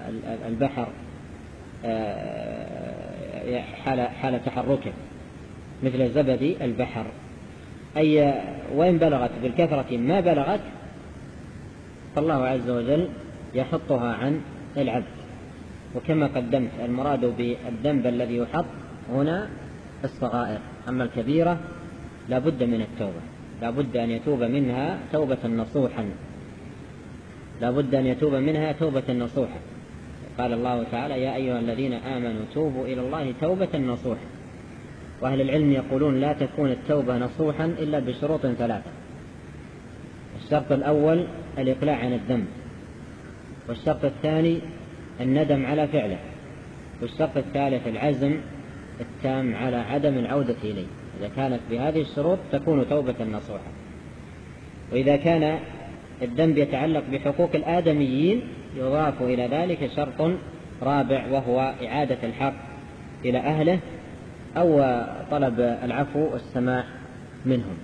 البحر حال تحركه، مثل زبد البحر، أي وإن بلغت بالكثرة ما بلغت فالله عز وجل يحطها عن العبد. وكما قدمت المراد بالذنب الذي يحط هنا الصغائر، أما الكبيرة لا بد من التوبة، لا بد أن يتوب منها توبة نصوحا، لا بد أن يتوب منها توبة نصوحا. قال الله تعالى: يا أيها الذين آمنوا توبوا إلى الله توبة نصوحا. وأهل العلم يقولون لا تكون التوبة نصوحا إلا بشروط 3. الشرط الأول الإقلاع عن الذنب، والشرط الثاني الندم على فعله، والشرط الثالث العزم التام على عدم العودة إليه. إذا كانت بهذه الشروط تكون توبة نصوحا. وإذا كان الذنب يتعلق بحقوق الآدميين يضاف إلى ذلك شرط رابع، وهو إعادة الحق إلى أهله أو طلب العفو والسماح منهم.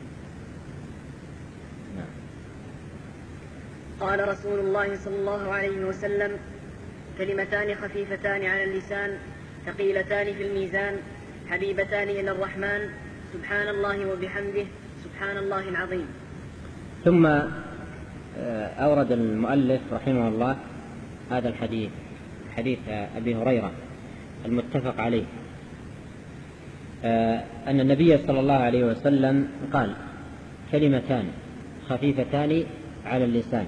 قال رسول الله صلى الله عليه وسلم: كلمتان خفيفتان على اللسان ثقيلتان في الميزان حبيبتان إلى الرحمن سبحان الله وبحمده سبحان الله العظيم. ثم أورد المؤلف رحمه الله هذا الحديث، حديث أبي هريرة المتفق عليه، أن النبي صلى الله عليه وسلم قال: كلمتان خفيفتان على اللسان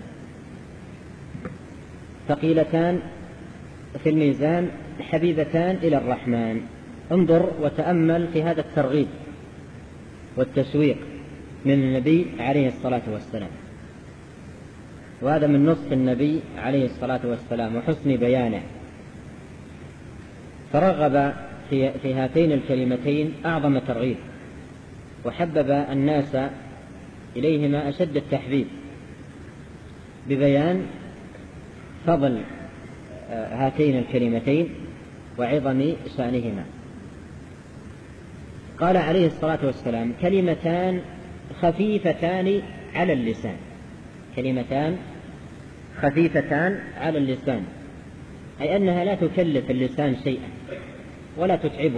ثقيلتان في الميزان حبيبتان إلى الرحمن. انظر وتأمل في هذا الترغيب والتسويق من النبي عليه الصلاة والسلام، وهذا من نصح النبي عليه الصلاة والسلام وحسن بيانه. فرغب في هاتين الكلمتين أعظم ترغيب، وحبب الناس إليهما أشد التحبيب ببيان فضل هاتين الكلمتين وعظم شأنهما. قال عليه الصلاة والسلام: كلمتان خفيفتان على اللسان. كلمتان خفيفتان على اللسان، أي أنها لا تكلف اللسان شيئا ولا تتعبه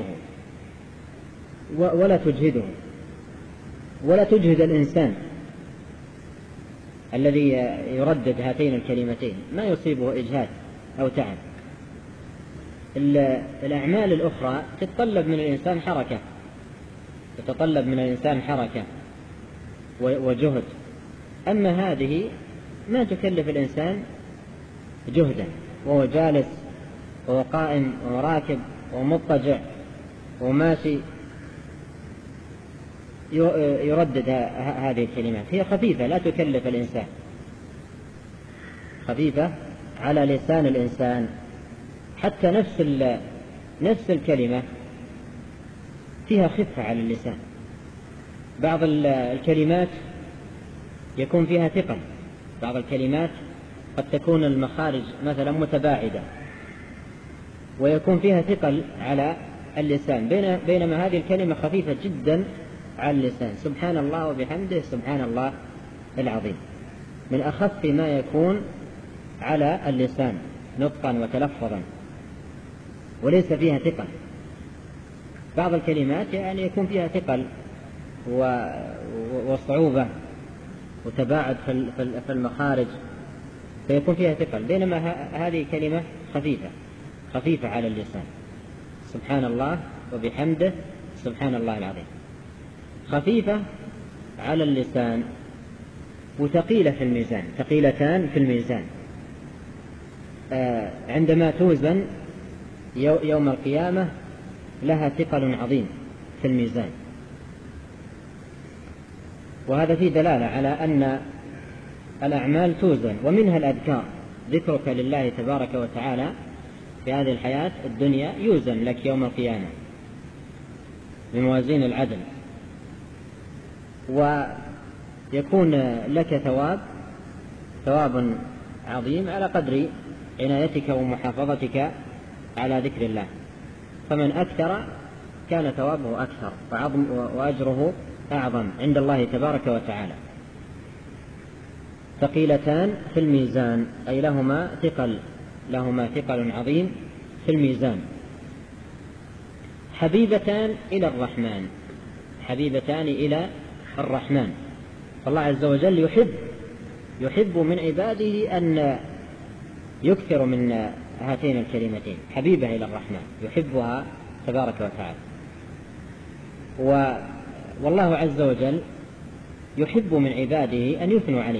ولا تجهده ولا تجهد الإنسان الذي يردد هاتين الكلمتين، ما يصيبه إجهاد أو تعب. الأعمال الأخرى تتطلب من الإنسان حركة، تتطلب من الإنسان حركة وجهد، أما هذه ما تكلف الإنسان جهدا، وهو جالس وهو قائم وراكب ومضطجع وماشي يردد هذه الكلمات. هي خفيفة لا تكلف الإنسان، خفيفة على لسان الإنسان. حتى نفس الكلمة فيها خفة على اللسان. بعض الكلمات يكون فيها ثقل، بعض الكلمات قد تكون المخارج مثلا متباعدة ويكون فيها ثقل على اللسان، بينما هذه الكلمة خفيفة جدا على اللسان. سبحان الله وبحمده سبحان الله العظيم من أخف ما يكون على اللسان نطقا وتلفظا، وليس فيها ثقل. بعض الكلمات يعني يكون فيها ثقل وصعوبة وتباعد في المخارج فيكون فيها ثقل، بينما هذه كلمة خفيفة على اللسان. سبحان الله وبحمده سبحان الله العظيم، خفيفة على اللسان وثقيلة في الميزان، ثقيلتان في الميزان. عندما توزن يوم القيامة لها ثقل عظيم في الميزان. وهذا فيه دلالة على أن الأعمال توزن، ومنها الأذكار. ذكرك لله تبارك وتعالى في هذه الحياة الدنيا يوزن لك يوم القيامة بموازين العدل، ويكون لك ثواب عظيم على قدر عنايتك ومحافظتك على ذكر الله. فمن أكثر كان ثوابه أكثر وأجره أعظم عند الله تبارك وتعالى. ثقيلتان في الميزان أي لهما ثقل عظيم في الميزان. حبيبتان إلى الرحمن حبيبتان إلى الرحمن. فالله عز وجل يحب من عباده أن يكثر من هاتين الكلمتين، حبيبة إلى الرحمن، يحبها تبارك وتعالى. والله عز وجل يحب من عباده أن يثنوا عليه،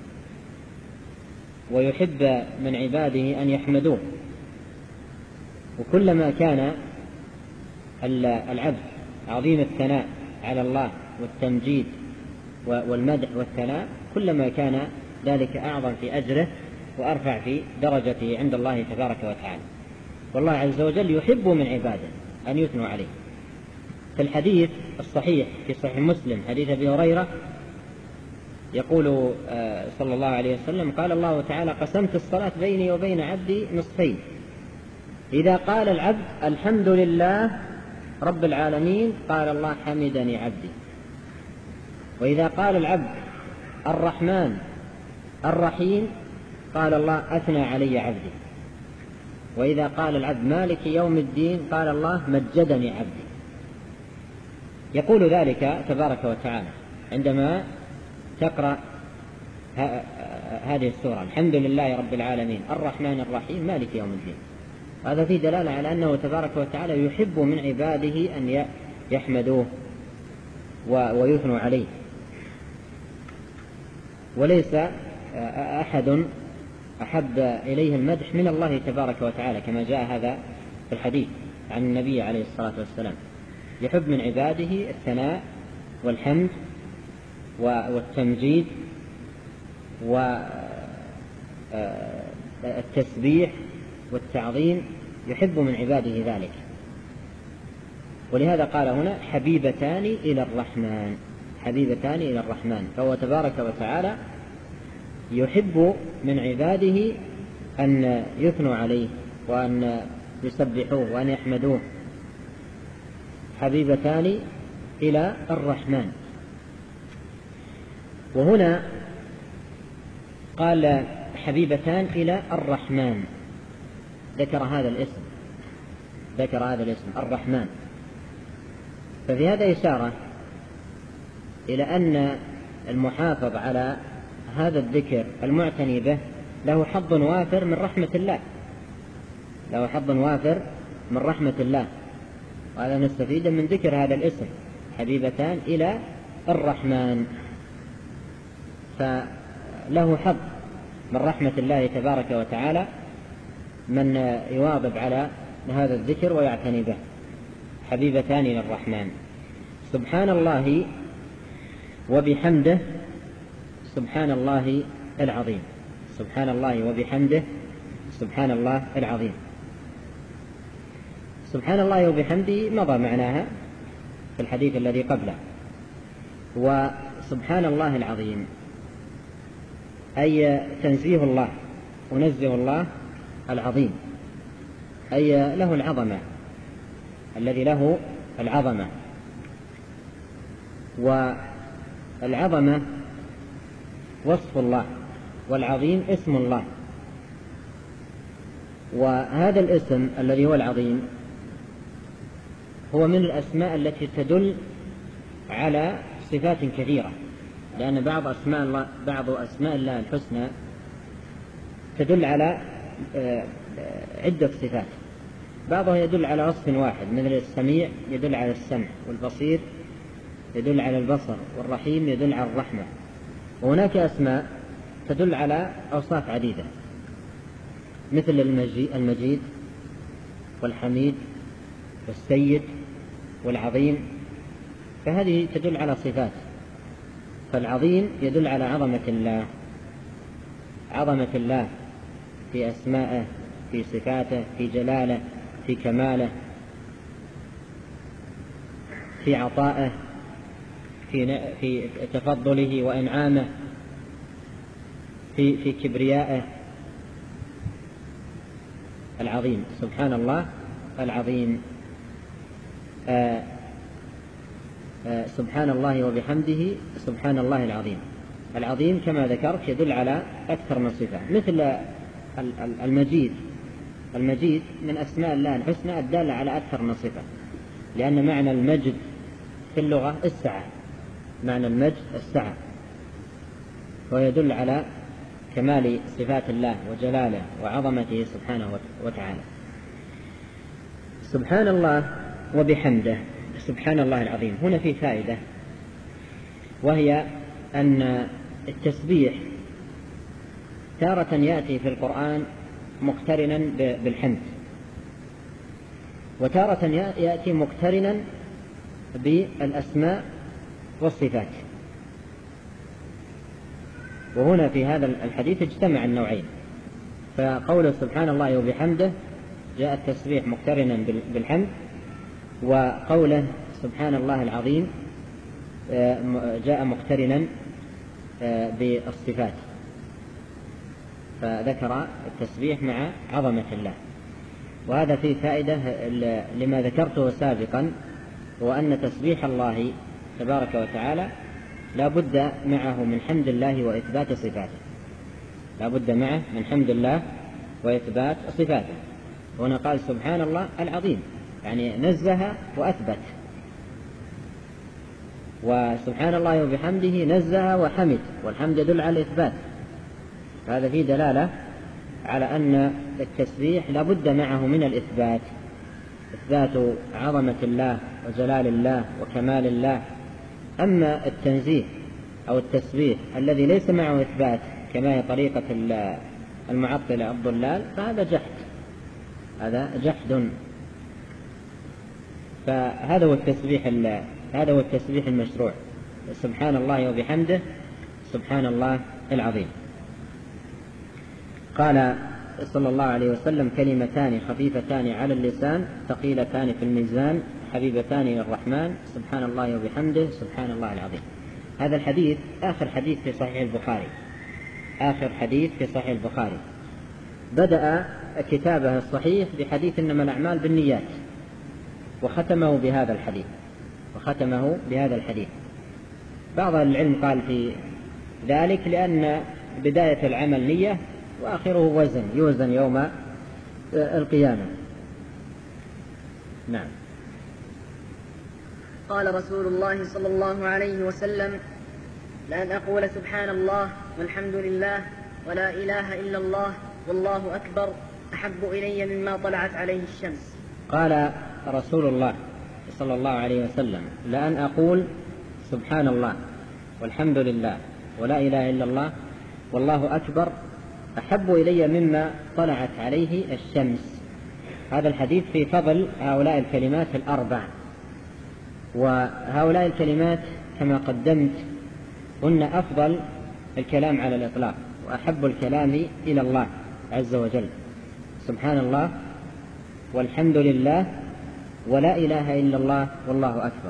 ويحب من عباده أن يحمدوه. وكلما كان العبد عظيم الثناء على الله والتمجيد والمدح والثناء، كلما كان ذلك أعظم في أجره وأرفع في درجته عند الله تبارك وتعالى. والله عز وجل يحب من عباده أن يثنوا عليه. في الحديث الصحيح في صحيح مسلم حديث أبي هريرة يقول صلى الله عليه وسلم: قال الله تعالى: قسمت الصلاة بيني وبين عبدي نصفين، إذا قال العبد الحمد لله رب العالمين قال الله حمدني عبدي، وإذا قال العبد الرحمن الرحيم قال الله أثنى علي عبدي، وإذا قال العبد مالك يوم الدين قال الله مجدني عبدي. يقول ذلك تبارك وتعالى عندما تقرأ هذه السورة: الحمد لله رب العالمين الرحمن الرحيم مالك يوم الدين. هذا فيه دلالة على أنه تبارك وتعالى يحب من عباده أن يحمدوه ويثنوا عليه، وليس أحد أحب إليه المدح من الله تبارك وتعالى، كما جاء هذا في الحديث عن النبي عليه الصلاة والسلام: يحب من عباده الثناء والحمد والتمجيد والتسبيح والتعظيم، يحب من عباده ذلك. ولهذا قال هنا: حبيبتان إلى الرحمن، حبيبتان إلى الرحمن. فهو تبارك وتعالى يحب من عباده أن يثنوا عليه وأن يسبحوه وأن يحمدوه. حبيبتان إلى الرحمن. وهنا قال حبيبتان إلى الرحمن، ذكر هذا الاسم الرحمن. ففي هذا إشارة إلى أن المحافظ على هذا الذكر المعتني به له حظ وافر من رحمة الله، له حظ وافر من رحمة الله. وهذا نستفيد من ذكر هذا الاسم حبيبتان إلى الرحمن، فله حظ من رحمة الله تبارك وتعالى من يواظب على هذا الذكر ويعتني به. حبيبتان إلى الرحمن. سبحان الله وبحمده سبحان الله العظيم. سبحان الله وبحمده سبحان الله العظيم. سبحان الله وبحمده مضى معناها في الحديث الذي قبله. وسبحان الله العظيم أي تنزيه الله ونزه الله العظيم، أي له العظمة، الذي له العظمة. والعظمة وصف الله، والعظيم اسم الله. وهذا الاسم الذي هو العظيم هو من الأسماء التي تدل على صفات كثيرة، لأن بعض أسماء الله الحسنى تدل على عدة صفات. بعضها يدل على وصف واحد، مثل السميع يدل على السمع، والبصير يدل على البصر، والرحيم يدل على الرحمة. وهناك أسماء تدل على أوصاف عديدة، مثل المجيد والحميد والسيد والعظيم، فهذه تدل على صفات. فالعظيم يدل على عظمة الله في أسمائه، في صفاته، في جلاله، في كماله، في عطائه، في تفضله وإنعامه، في كبريائه. العظيم سبحان الله العظيم. سبحان الله وبحمده سبحان الله العظيم. العظيم كما ذكرت يدل على أكثر من صفة، مثل المجيد من أسماء الله الحسنى الدالة على أكثر من صفة، لأن معنى المجد في اللغة السعة، معنى المجد السعة، ويدل على كمال صفات الله وجلاله وعظمته سبحانه وتعالى. سبحان الله وبحمده، سبحان الله العظيم. هنا في فائدة، وهي أن التسبيح تارة يأتي في القرآن مقترنا بالحمد، وتارة يأتي مقترنا بالأسماء والصفات. وهنا في هذا الحديث اجتمع النوعين، فقوله سبحان الله وبحمده جاء التسبيح مقترنا بالحمد، وقوله سبحان الله العظيم جاء مقترنا بالصفات، فذكر التسبيح مع عظمة الله. وهذا فيه فائدة لما ذكرته سابقا، وأن تسبيح الله تبارك وتعالى لا بد معه من حمد الله وإثبات صفاته، لا بد معه من حمد الله وإثبات صفاته. هنا قال سبحان الله العظيم، يعني نزه وأثبت، وسبحان الله وبحمده نزه وحمد، والحمد يدل على الإثبات. هذا فيه دلالة على أن التسبيح لا بد معه من الإثبات، إثبات عظمة الله وجلال الله وكمال الله. أما التنزيه أو التسبيح الذي ليس معه إثبات كما هي طريقة المعطلة الضلال فهذا جحد، هذا جحد. فهذا هو التسبيح المشروع، سبحان الله وبحمده سبحان الله العظيم. قال صلى الله عليه وسلم: كلمتان خفيفتان على اللسان ثقيلتان في الميزان حبيبتان إلى الرحمن سبحان الله وبحمده سبحان الله العظيم. هذا الحديث آخر حديث في صحيح البخاري، آخر حديث في صحيح البخاري. بدأ كتابه الصحيح بحديث إنما الأعمال بالنيات، وختمه بهذا الحديث. بعض العلم قال في ذلك لأن بداية العمل نية وآخره وزن، يوزن يوم القيامة. نعم. قال رسول الله صلى الله عليه وسلم: لأن أقول سبحان الله والحمد لله ولا إله إلا الله والله أكبر أحب إلي مما طلعت عليه الشمس. قال رسول الله صلى الله عليه وسلم: لأن أقول سبحان الله والحمد لله ولا إله إلا الله والله أكبر أحب إلي مما طلعت عليه الشمس. هذا الحديث في فضل هؤلاء الكلمات الأربع، وهؤلاء الكلمات كما قدمت هن أفضل الكلام على الإطلاق وأحب الكلام إلى الله عز وجل. سبحان الله والحمد لله ولا إله إلا الله والله أكبر.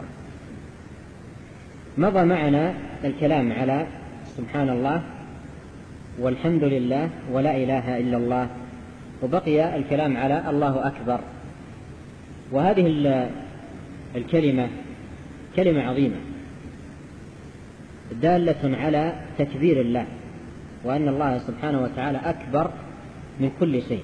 مضى معنا الكلام على سبحان الله والحمد لله ولا إله إلا الله، وبقي الكلام على الله أكبر. وهذه الكلمة كلمة عظيمة دالة على تكبير الله، وأن الله سبحانه وتعالى أكبر من كل شيء.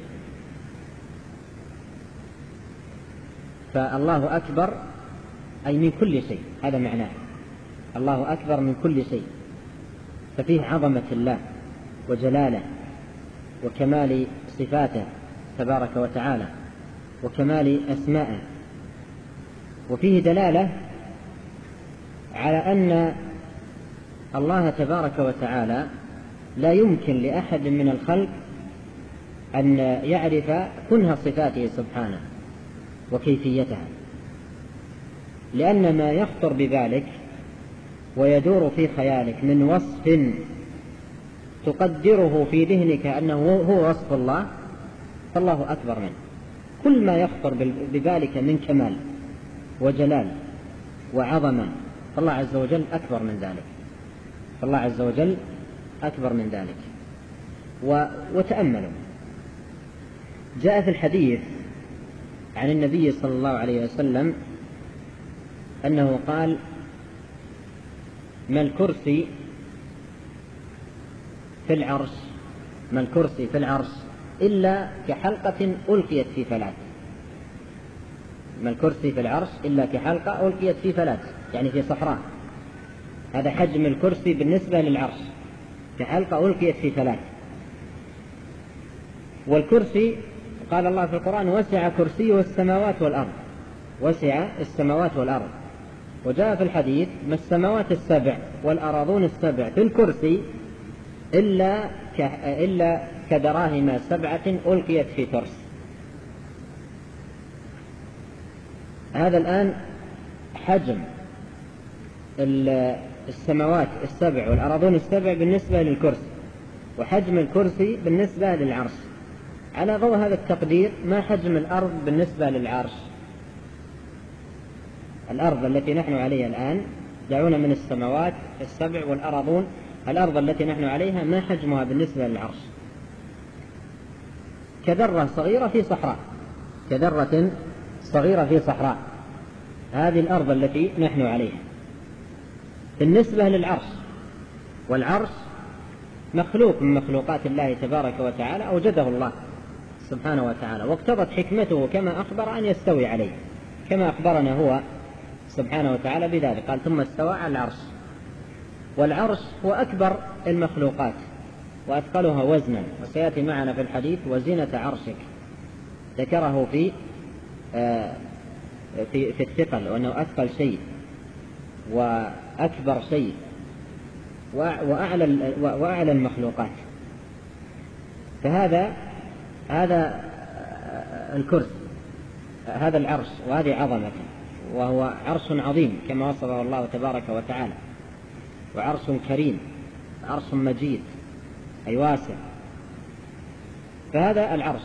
فالله أكبر أي من كل شيء، هذا معناه الله أكبر من كل شيء. ففيه عظمة الله وجلاله وكمال صفاته تبارك وتعالى وكمال أسمائه. وفيه دلالة على أن الله تبارك وتعالى لا يمكن لأحد من الخلق أن يعرف كنه صفاته سبحانه وكيفيتها، لأن ما يخطر ببالك ويدور في خيالك من وصف تقدره في ذهنك أنه هو وصف الله فالله أكبر منه. كل ما يخطر ببالك من كمال وجلال وعظمة فالله عز وجل أكبر من ذلك، فالله عز وجل أكبر من ذلك. وتأملوا، جاء في الحديث عن النبي صلى الله عليه وسلم أنه قال: ما الكرسي في العرش إلا كحلقة ألقيت في فلاة. ما الكرسي في العرش إلا كحلقة ألقيت في فلاة، يعني في صحراء. هذا حجم الكرسي بالنسبة للعرش، كحلقة ألقيت في فلاة. والكرسي قال الله في القرآن: وسع كرسيه السماوات والأرض، وسع السماوات والأرض. وجاء في الحديث: ما السماوات السبع والأراضون السبع في الكرسي إلا كدراهم 7 ألقيت في ترس. هذا الآن حجم السماوات السبع والأراضون السبع بالنسبة للكرسي، وحجم الكرسي بالنسبة للعرش. على ضوء هذا التقدير، ما حجم الأرض بالنسبة للعرش؟ الأرض التي نحن عليها الآن، دعونا من السماوات السبع والأراضون، الأرض التي نحن عليها ما حجمها بالنسبة للعرش؟ كذرة صغيرة في صحراء، كذرة صغيرة في صحراء. هذه الأرض التي نحن عليها بالنسبة للعرش. والعرش مخلوق من مخلوقات الله تبارك وتعالى، أوجده الله سبحانه وتعالى، واقتضت حكمته كما أخبر أن يستوي عليه، كما أخبرنا هو سبحانه وتعالى بذلك، قال: ثم استوى على العرش. والعرش هو أكبر المخلوقات وأثقلها وزنا، وسيأتي معنا في الحديث: وزنة عرشك، ذكره في الثقل، وأنه أثقل شيء وأكبر شيء وأعلى المخلوقات. فهذا الكرسي، هذا العرش، وهذه عظمته، وهو عرش عظيم كما وصفه الله تبارك وتعالى، وعرش كريم، عرش مجيد أي واسع. فهذا العرش،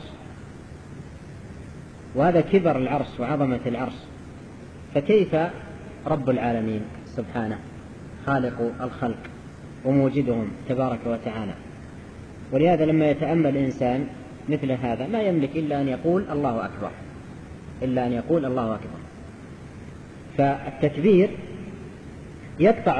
وهذا كبر العرش وعظمة العرش. فكيف رب العالمين سبحانه، خالق الخلق وموجدهم تبارك وتعالى؟ ولهذا لما يتأمل الإنسان مثل هذا ما يملك إلا أن يقول الله أكبر، إلا أن يقول الله أكبر. فالتكبير يقطع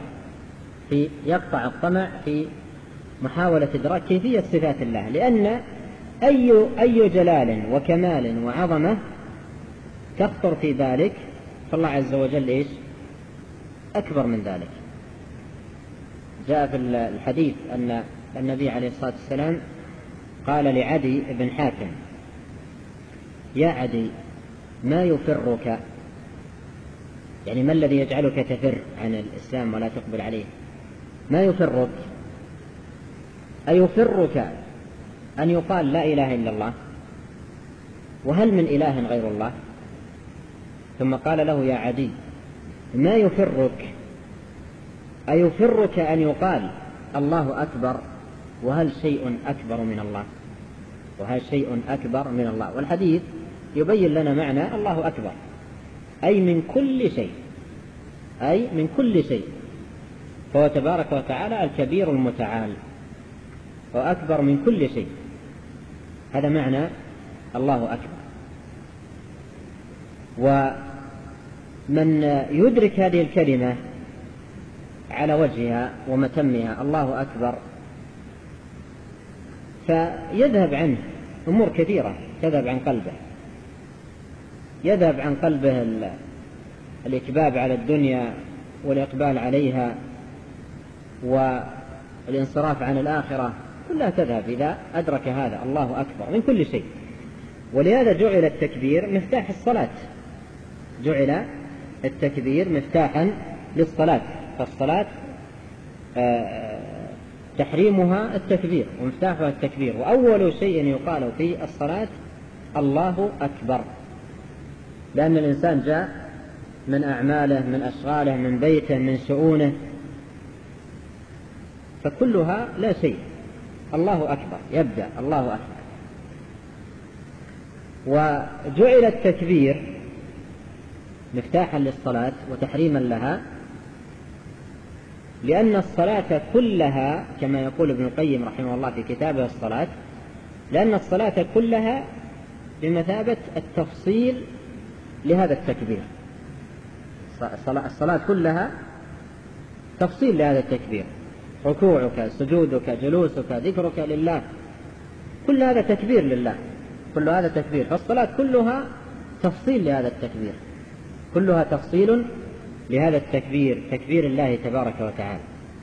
الطمع في محاولة إدراك كيفية صفات الله، لأن أي جلال وكمال وعظمة تخطر في ذلك، فالله عز وجل إيش أكبر من ذلك. جاء في الحديث أن النبي عليه الصلاة والسلام قال لعدي بن حاتم: يا عدي، ما يفرك؟ يعني ما الذي يجعلك تفر عن الإسلام ولا تقبل عليه؟ ما يفرك؟ أيفرك أن يقال لا إله إلا الله؟ وهل من إله غير الله؟ ثم قال له: يا عدي، ما يفرك؟ أيفرك أن يقال الله أكبر؟ وهل شيء أكبر من الله؟ وهل شيء أكبر من الله؟ والحديث يبين لنا معنى الله أكبر، أي من كل شيء، أي من كل شيء. فهو تبارك وتعالى الكبير المتعال، وأكبر من كل شيء. هذا معنى الله أكبر. ومن يدرك هذه الكلمة على وجهها ومتمها، الله أكبر، فيذهب عنه أمور كثيرة، تذهب عن قلبه، يذهب عن قلبه الإكباب على الدنيا والإقبال عليها والانصراف عن الآخرة، كلها تذهب إذا أدرك هذا الله أكبر من كل شيء. ولهذا جعل التكبير مفتاح الصلاة، جعل التكبير مفتاحا للصلاة. فالصلاة تحريمها التكبير ومفتاحها التكبير، وأول شيء يقال في الصلاة الله أكبر، لأن الإنسان جاء من أعماله، من أشغاله، من بيته، من شؤونه، فكلها لا شيء، الله أكبر، يبدأ الله أكبر. وجعل التكبير مفتاحا للصلاة وتحريما لها، لأن الصلاة كلها كما يقول ابن القيم رحمه الله في كتابه الصلاة، لأن الصلاة كلها بمثابة التفصيل لهذا التكبير. الصلاة كلها تفصيل لهذا التكبير، ركوعك، سجودك، جلوسك، ذكرك لله، كل هذا تكبير لله، كل هذا تكبير. فالصلاة كلها تفصيل لهذا التكبير، كلها تفصيل لهذا التكبير، تكبير الله تبارك وتعالى،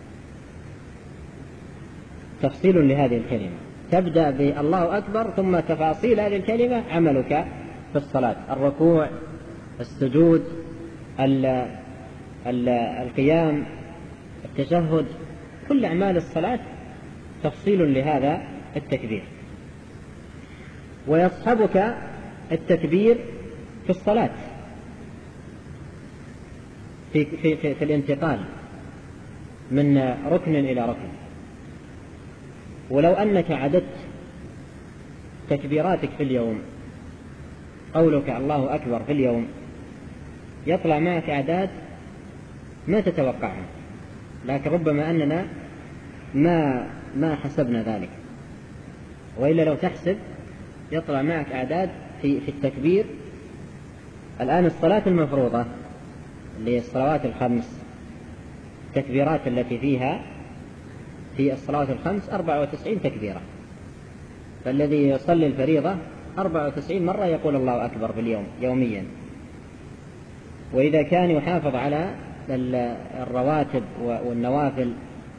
تفصيل لهذه الكلمة. تبدأ بالله أكبر ثم تفاصيل هذه الكلمة عملك في الصلاة، الركوع، السجود، القيام، التشهد، كل أعمال الصلاة تفصيل لهذا التكبير. ويصحبك التكبير في الصلاة في الانتقال من ركن إلى ركن. ولو أنك عددت تكبيراتك في اليوم، قولك الله أكبر في اليوم، يطلع معك أعداد ما تتوقعها، لكن ربما أننا ما حسبنا ذلك، وإلا لو تحسب يطلع معك أعداد في التكبير. الآن الصلاة المفروضة اللي هي الصلوات الخمس، التكبيرات التي فيها في الصلوات الخمس 94 تكبيرة، فالذي يصلي الفريضة 94 مرة يقول الله أكبر في اليوم يوميا. وإذا كان يحافظ على الرواتب والنوافل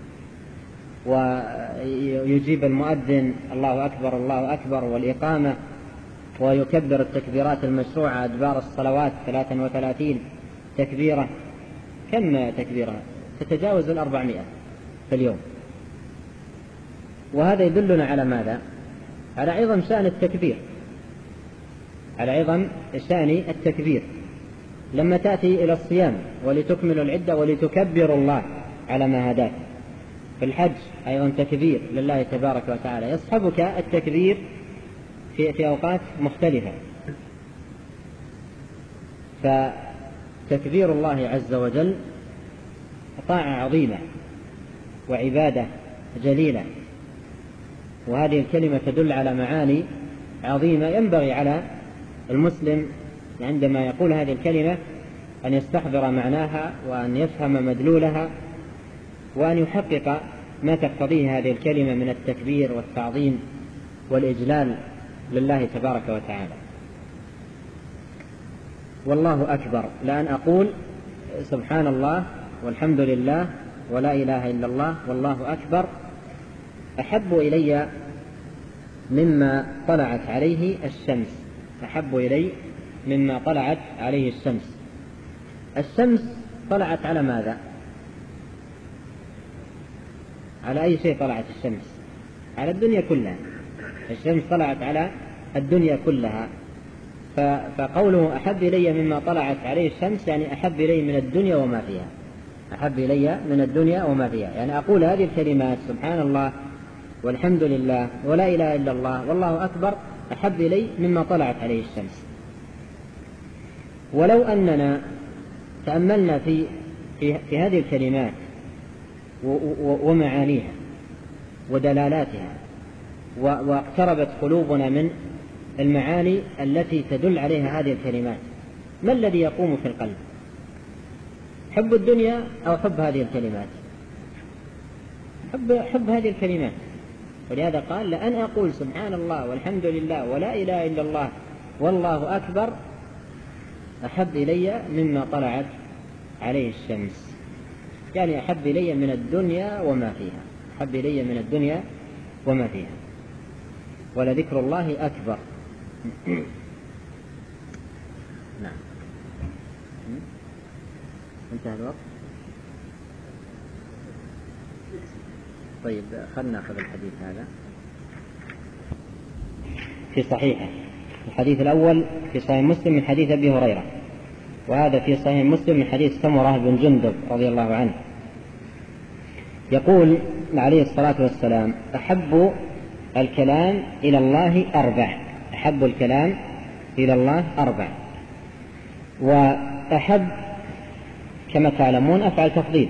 ويجيب المؤذن الله أكبر الله أكبر والإقامة، ويكبر التكبيرات المشروعة أدبار الصلوات 33 تكبيرة، كم تكبيرة؟ تتجاوز 400 في اليوم. وهذا يدلنا على ماذا؟ على عظم شأن التكبير، على عظم شأن التكبير. لما تأتي إلى الصيام ولتكملوا العدة ولتكبروا الله على ما هداك، في الحج أيضا تكبير لله تبارك وتعالى، يصحبك التكبير في أوقات مختلفة. فتكبير الله عز وجل طاعة عظيمة وعبادة جليلة، وهذه الكلمة تدل على معاني عظيمة. ينبغي على المسلم عندما يقول هذه الكلمة أن يستحضر معناها، وأن يفهم مدلولها، وأن يحقق ما تقتضيه هذه الكلمة من التكبير والتعظيم والإجلال لله تبارك وتعالى. والله أكبر، لأن أقول سبحان الله والحمد لله ولا إله إلا الله والله أكبر أحب إلي مما طلعت عليه الشمس، أحب إلي مما طلعت عليه الشمس. الشمس طلعت على ماذا؟ على أي شيء طلعت الشمس؟ على الدنيا كلها. الشمس طلعت على الدنيا كلها. فقوله أحب إلي مما طلعت عليه الشمس يعني أحب إلي من الدنيا وما فيها، أحب إلي من الدنيا وما فيها. يعني أقول هذه الكلمات سبحان الله والحمد لله ولا إله إلا الله والله أكبر أحب إلي مما طلعت عليه الشمس. ولو أننا تأملنا في هذه الكلمات ومعانيها ودلالاتها، واقتربت قلوبنا من المعاني التي تدل عليها هذه الكلمات، ما الذي يقوم في القلب؟ حب الدنيا أو حب هذه الكلمات؟ حب هذه الكلمات. ولهذا قال لأن أقول سبحان الله والحمد لله ولا إله إلا الله والله أكبر أحب إلي مما طلعت عليه الشمس، يعني أحب إلي من الدنيا وما فيها، أحب إلي من الدنيا وما فيها. ولذكر الله أكبر. نعم. انتهى الوقت. طيب خلنا نأخذ الحديث هذا في صحيحه. الحديث الأول في صحيح مسلم من حديث أبي هريرة، وهذا في صحيح مسلم من حديث سمرة بن جندب رضي الله عنه. يقول عليه الصلاة والسلام أحب الكلام إلى الله أربع، أحب الكلام إلى الله أربع. وأحب كما تعلمون أفعل تفضيل،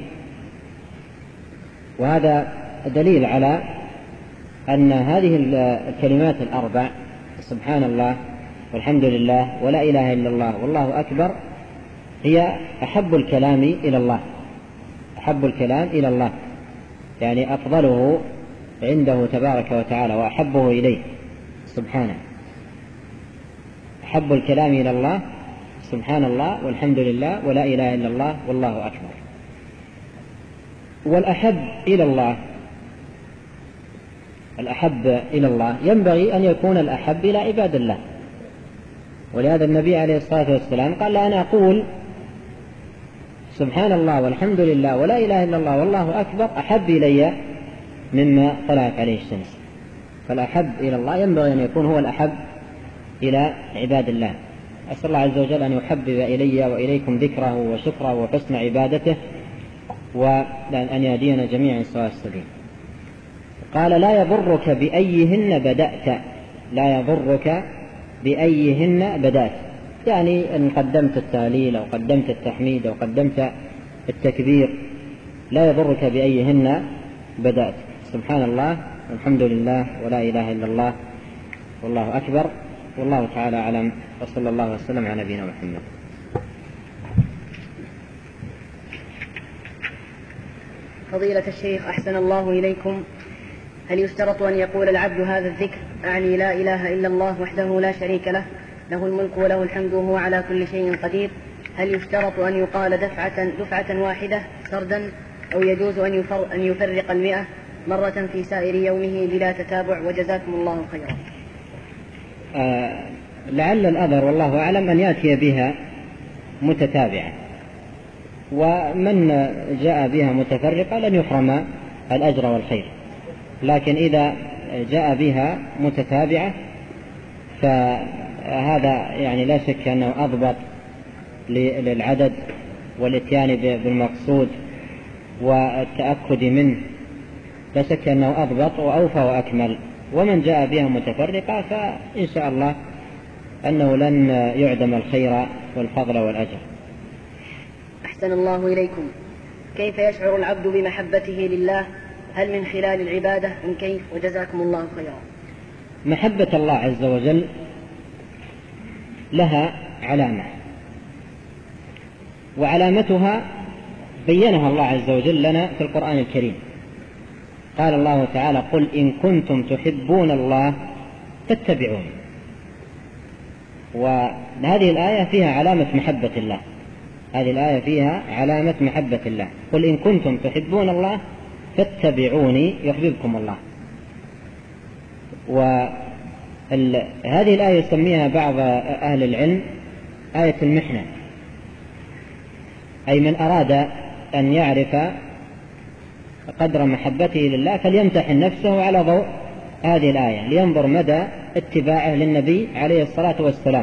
وهذا دليل على أن هذه الكلمات الأربع سبحان الله والحمد لله ولا إله إلا الله والله أكبر هي أحب الكلام إلى الله، أحب الكلام إلى الله، يعني أفضله عنده تبارك وتعالى وأحبه إليه سبحانه. أحب الكلام إلى الله سبحان الله والحمد لله ولا إله إلا الله والله أكبر. والأحب إلى الله، الأحب إلى الله ينبغي أن يكون الأحب إلى عباد الله، ولهذا النبي عليه الصلاة والسلام قال أنا أقول سبحان الله والحمد لله ولا إله إلا الله والله أكبر أحب إلي مما طلعت عليه الشمس. فالأحب إلى الله ينبغي أن يكون هو الأحب إلى عباد الله. أسأل الله عز وجل أن يحبب إلي وإليكم ذكره وشكره وحسن عبادته، وأن يهدينا جميعا سواء السبيل. قال لا يضرك بأيهن بدأت، لا يضرك بأيهن بدأت، يعني إن قدمت التهليل أو قدمت التحميد أو قدمت التكبير لا يضرك بأيهن بدأت. سبحان الله والحمد لله ولا إله إلا الله والله أكبر، والله تعالى أعلم، وصلى الله وسلم على نبينا محمد. فضيلة الشيخ أحسن الله إليكم، هل يشترط أن يقول العبد هذا الذكر أعني لا إله إلا الله وحده لا شريك له، له الملك وله الحمد وهو على كل شيء قدير، هل يشترط أن يقال دفعة واحدة سردا، أو يجوز أن يفرق 100 مرة في سائر يومه بلا تتابع؟ وجزاكم الله خيرا. لعل الأثر والله أعلم أن يأتي بها متتابعة، ومن جاء بها متفرقة لن يحرم الأجر والخير، لكن إذا جاء بها متتابعة فهذا يعني لا شك أنه أضبط للعدد والاتيان بالمقصود والتأكد منه، لا شك أنه أضبط وأوفى وأكمل. ومن جاء بها متفرقة فإن شاء الله أنه لن يعدم الخير والفضل والأجر. أحسن الله إليكم، كيف يشعر العبد بمحبته لله؟ هل من خلال العبادة أم كيف؟ وجزاكم الله خيرا. محبة الله عز وجل لها علامة، وعلامتها بينها الله عز وجل لنا في القرآن الكريم. قال الله تعالى قل إن كنتم تحبون الله فاتبعوني. وهذه الآية فيها علامة محبة الله، هذه الآية فيها علامة محبة الله. قل إن كنتم تحبون الله فاتبعوني يحببكم الله. وهذه الآية يسميها بعض أهل العلم آية المحنة، أي من أراد أن يعرف قدر محبته لله فليمتحن نفسه على ضوء هذه الآية لينظر مدى اتباعه للنبي عليه الصلاة والسلام.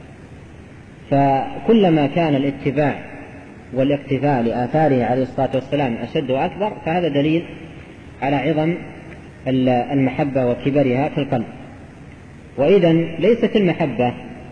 فكلما كان الاتباع والاقتفاء لآثاره عليه الصلاة والسلام أشد وأكبر فهذا دليل على عظم المحبة وكبرها في القلب. وإذا ليست المحبة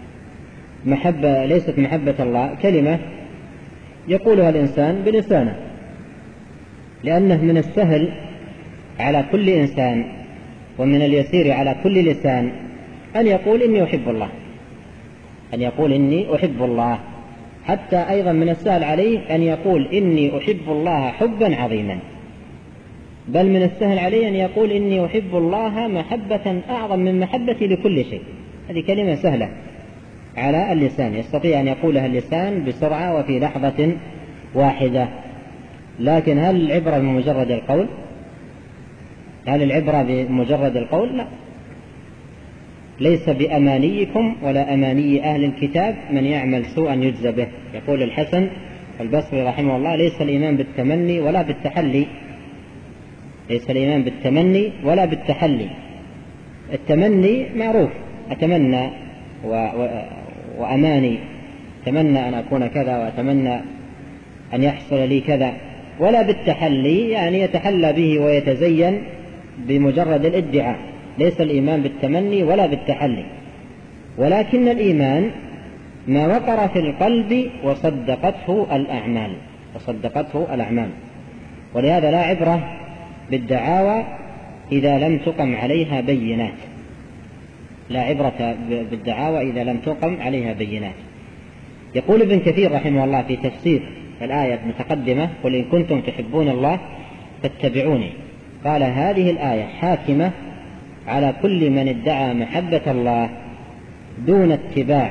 ليست محبة الله كلمة يقولها الإنسان بلسانه، لأنه من السهل على كل إنسان ومن اليسير على كل لسان أن يقول إني أحب الله، أن يقول إني أحب الله. حتى أيضا من السهل عليه أن يقول إني أحب الله حبا عظيما، بل من السهل عليه أن يقول إني أحب الله محبة أعظم من محبتي لكل شيء. هذه كلمة سهلة على اللسان، يستطيع أن يقولها اللسان بسرعة وفي لحظة واحدة. لكن هل العبرة بمجرد القول؟ هل العبرة بمجرد القول؟ لا، ليس بأمانيكم ولا أماني أهل الكتاب من يعمل سوءا يجزى به. يقول الحسن البصري رحمه الله ليس الإيمان بالتمني ولا بالتحلي، ليس الإيمان بالتمني ولا بالتحلي. التمني معروف، أتمنى وأماني، أتمنى أن أكون كذا وأتمنى أن يحصل لي كذا، ولا بالتحلي يعني يتحلى به ويتزين بمجرد الادعاء. ليس الإيمان بالتمني ولا بالتحلي، ولكن الإيمان ما وقر في القلب وصدقته الأعمال. ولهذا لا عبرة بالدعاوى إذا لم تقم عليها بينات، لا عبرة بالدعاوى إذا لم تقم عليها بينات. يقول ابن كثير رحمه الله في تفسير الآية المتقدمة قل إن كنتم تحبون الله فاتبعوني، قال هذه الآية حاكمة على كل من ادعى محبة الله دون اتباع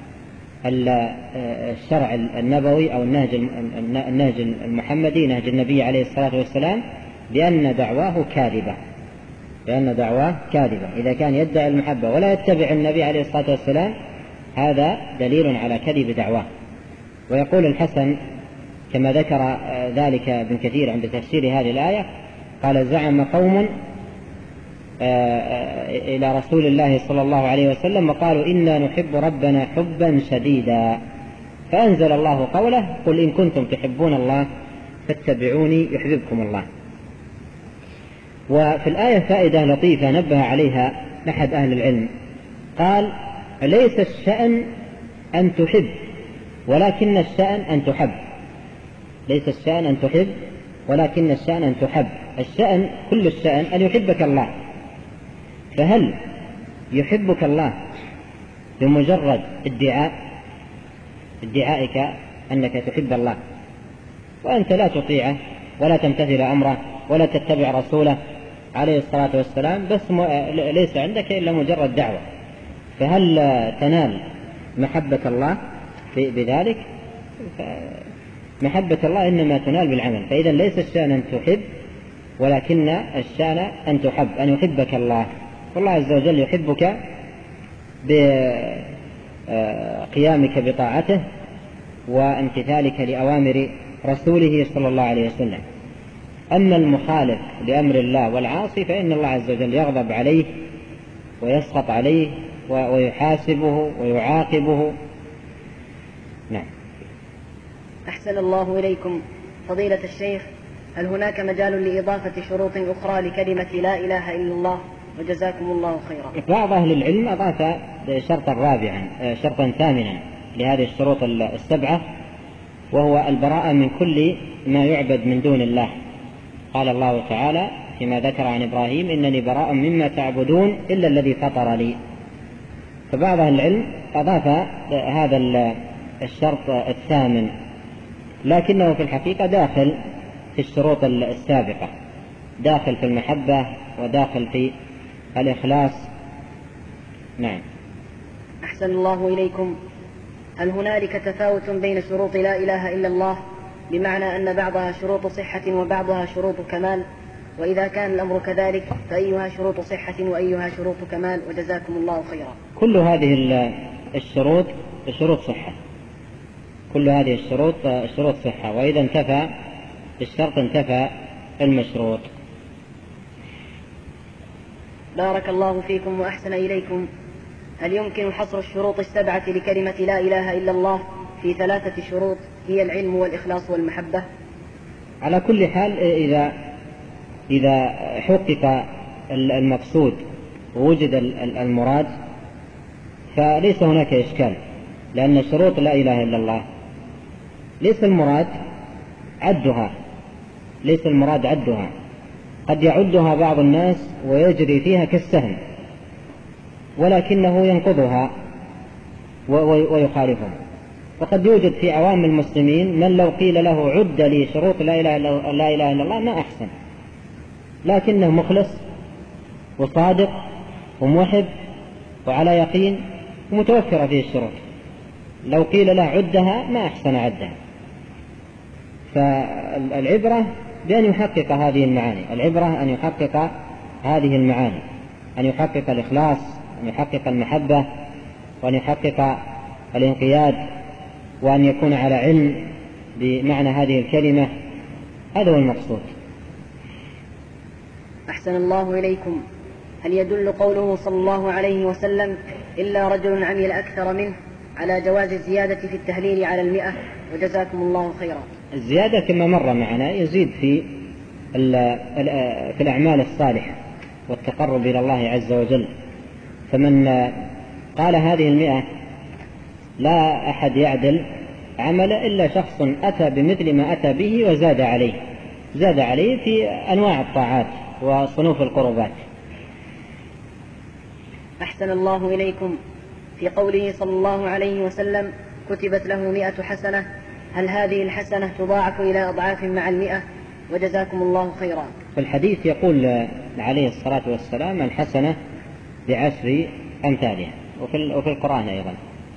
الشرع النبوي أو النهج المحمدي، نهج النبي عليه الصلاة والسلام، بأن دعواه كاذبة، بأن دعواه كاذبة. إذا كان يدعي المحبة ولا يتبع النبي عليه الصلاة والسلام هذا دليل على كذب دعواه. ويقول الحسن كما ذكر ذلك ابن كثير عند تفسير هذه الآية، قال: زعم قوم إلى رسول الله صلى الله عليه وسلم وقالوا: إنا نحب ربنا حبا شديدا، فأنزل الله قوله: قل إن كنتم تحبون الله فاتبعوني يحببكم الله. وفي الآية فائدة لطيفة نبه عليها أحد أهل العلم، قال: ليس الشأن أن تحب ولكن الشأن أن تحب. ليس الشأن أن تحب ولكن الشأن أن تحب. الشأن كل الشأن أن يحبك الله، فهل يحبك الله بمجرد ادعائك أنك تحب الله وأنت لا تطيعه ولا تمتثل أمره ولا تتبع رسوله عليه الصلاة والسلام، بس ليس عندك إلا مجرد دعوة، فهل تنال محبة الله بذلك؟ محبة الله إنما تنال بالعمل. فإذا ليس الشأن أن تحب ولكن الشأن أن تحب، أن يحبك الله. والله عز وجل يحبك بقيامك بطاعته وامتثالك لأوامر رسوله صلى الله عليه وسلم. أما المخالف لأمر الله والعاصي فإن الله عز وجل يغضب عليه ويسخط عليه ويحاسبه ويعاقبه. نعم. أحسن الله إليكم فضيلة الشيخ، هل هناك مجال لإضافة شروط أخرى لكلمة لا إله إلا الله؟ وجزاكم الله خيرا. بعض أهل العلم أضاف شرطا رابعا، شرطا ثامنا لهذه الشروط السبعة، وهو البراءة من كل ما يعبد من دون الله. قال الله تعالى فيما ذكر عن إبراهيم: إنني براء مما تعبدون إلا الذي فطر لي. فبعض أهل العلم أضاف هذا الشرط الثامن، لكنه في الحقيقة داخل في الشروط السابقة، داخل في المحبة وداخل في الإخلاص. نعم. أحسن الله إليكم، هل هنالك تفاوت بين شروط لا إله إلا الله، بمعنى أن بعضها شروط صحة وبعضها شروط كمال؟ وإذا كان الأمر كذلك فأيها شروط صحة وأيها شروط كمال؟ وجزاكم الله خيرا. كل هذه الشروط شروط صحة، كل هذه الشروط شروط صحة، وإذا انتفى الشرط انتفى المشروط. بارك الله فيكم وأحسن إليكم، هل يمكن حصر الشروط السبعة لكلمة لا إله إلا الله في 3 شروط هي العلم والإخلاص والمحبة؟ على كل حال إذا حقق المقصود ووجد المراد فليس هناك إشكال، لأن شروط لا إله إلا الله ليس المراد عدها، ليس المراد عدها، قد يعدها بعض الناس ويجري فيها كالسهم ولكنه ينقضها ويخالفها. وقد يوجد في عوام المسلمين من لو قيل له عد لي شروط لا إله إلا الله ما أحسن، لكنه مخلص وصادق وموحد وعلى يقين ومتوفرة فيه الشروط، لو قيل له عدها ما أحسن عدها. فالعبرة بأن يحقق هذه المعاني، العبرة أن يحقق هذه المعاني، أن يحقق الإخلاص، أن يحقق المحبة، وأن يحقق الانقياد، وأن يكون على علم بمعنى هذه الكلمة. هذا هو المقصود. أحسن الله إليكم، هل يدل قوله صلى الله عليه وسلم إلا رجل عمل أكثر منه على جواز الزيادة في التهليل على 100؟ وجزاكم الله خيرا. الزيادة كما مر معنا يزيد في الأعمال الصالحة والتقرب إلى الله عز وجل. فمن قال هذه 100 لا أحد يعدل عمل إلا شخص أتى بمثل ما أتى به وزاد عليه، زاد عليه في أنواع الطاعات وصنوف القربات. أحسن الله إليكم، في قوله صلى الله عليه وسلم كتبت له 100 حسنة، هل هذه الحسنة تضاعف إلى أضعاف مع 100؟ وجزاكم الله خيرا. في الحديث يقول عليه الصلاة والسلام: الحسنة ب10 أمثالها، وفي القرآن أيضا.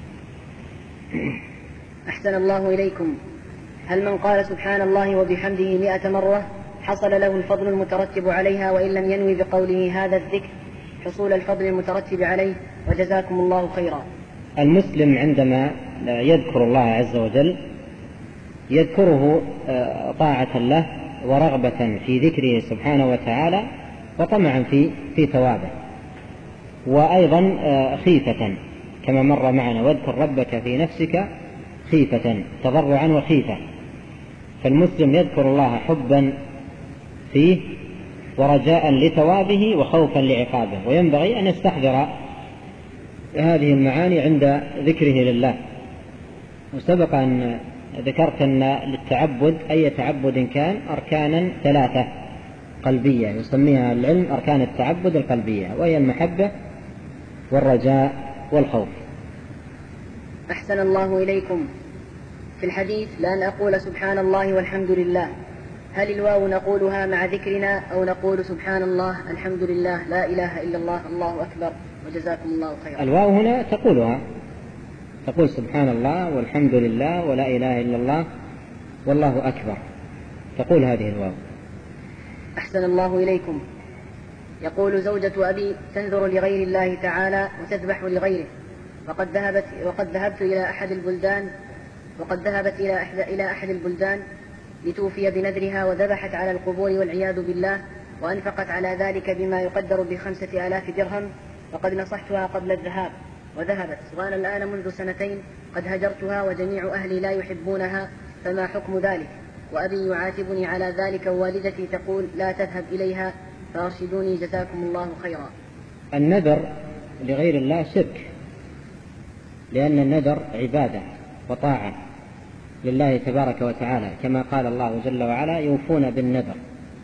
أحسن الله إليكم. هل من قال سبحان الله وبحمده 100 مرة حصل له الفضل المترتب عليها وإن لم ينوي بقوله هذا الذكر حصول الفضل المترتب عليه؟ وجزاكم الله خيرا. المسلم عندما يذكر الله عز وجل يذكره طاعة له ورغبة في ذكره سبحانه وتعالى وطمعا في ثوابه، وأيضا خيفة كما مر معنا: واذكر ربك في نفسك خيفة، تضرعا وخيفة. فالمسلم يذكر الله حبا فيه ورجاء لثوابه وخوفا لعقابه، وينبغي أن يستحضر هذه المعاني عند ذكره لله. وسبق أن ذكرت أن للتعبد أي تعبد كان أركانا 3 قلبية يسميها العلم أركان التعبد القلبية، وهي المحبة والرجاء والخوف. أحسن الله إليكم. في الحديث لأن أقول سبحان الله والحمد لله، هل الواو نقولها مع ذكرنا أو نقول سبحان الله الحمد لله لا إله إلا الله الله أكبر؟ وجزاكم الله خيرا. الواو هنا تقولها، تقول سبحان الله والحمد لله ولا إله إلا الله والله أكبر، تقول هذه الواو. أحسن الله إليكم. يقول زوجة أبي تنذر لغير الله تعالى وتذبح لغيره، وقد ذهبت إلى أحد البلدان لتوفي بنذرها وذبحت على القبور والعياذ بالله، وأنفقت على ذلك بما يقدر ب5,000 درهم، وقد نصحتها قبل الذهاب وذهبت، وأنا الآن منذ 2 قد هجرتها وجميع أهلي لا يحبونها، فما حكم ذلك؟ وأبي يعاتبني على ذلك ووالدتي تقول لا تذهب إليها، فارشدوني جزاكم الله خيرا. النذر لغير الله شرك، لأن النذر عبادة وطاعة لله تبارك وتعالى، كما قال الله جل وعلا يوفون بالنذر.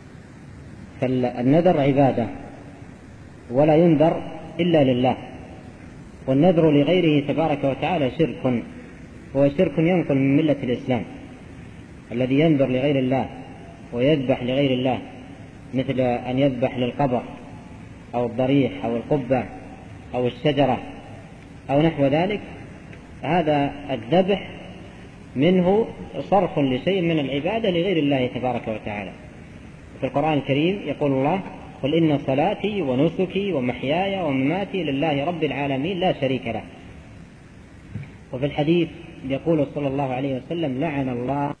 فالنذر عبادة ولا ينذر إلا لله، والنذر لغيره تبارك وتعالى شرك، هو شرك ينقل من ملة الإسلام. الذي ينذر لغير الله ويذبح لغير الله، مثل أن يذبح للقبر أو الضريح أو القبة أو الشجرة أو نحو ذلك، هذا الذبح منه صرف لشيء من العبادة لغير الله تبارك وتعالى. في القرآن الكريم يقول الله: قل إن صلاتي ونسكي ومحياي ومماتي لله رب العالمين لا شريك له. وفي الحديث يقول صلى الله عليه وسلم: لعن الله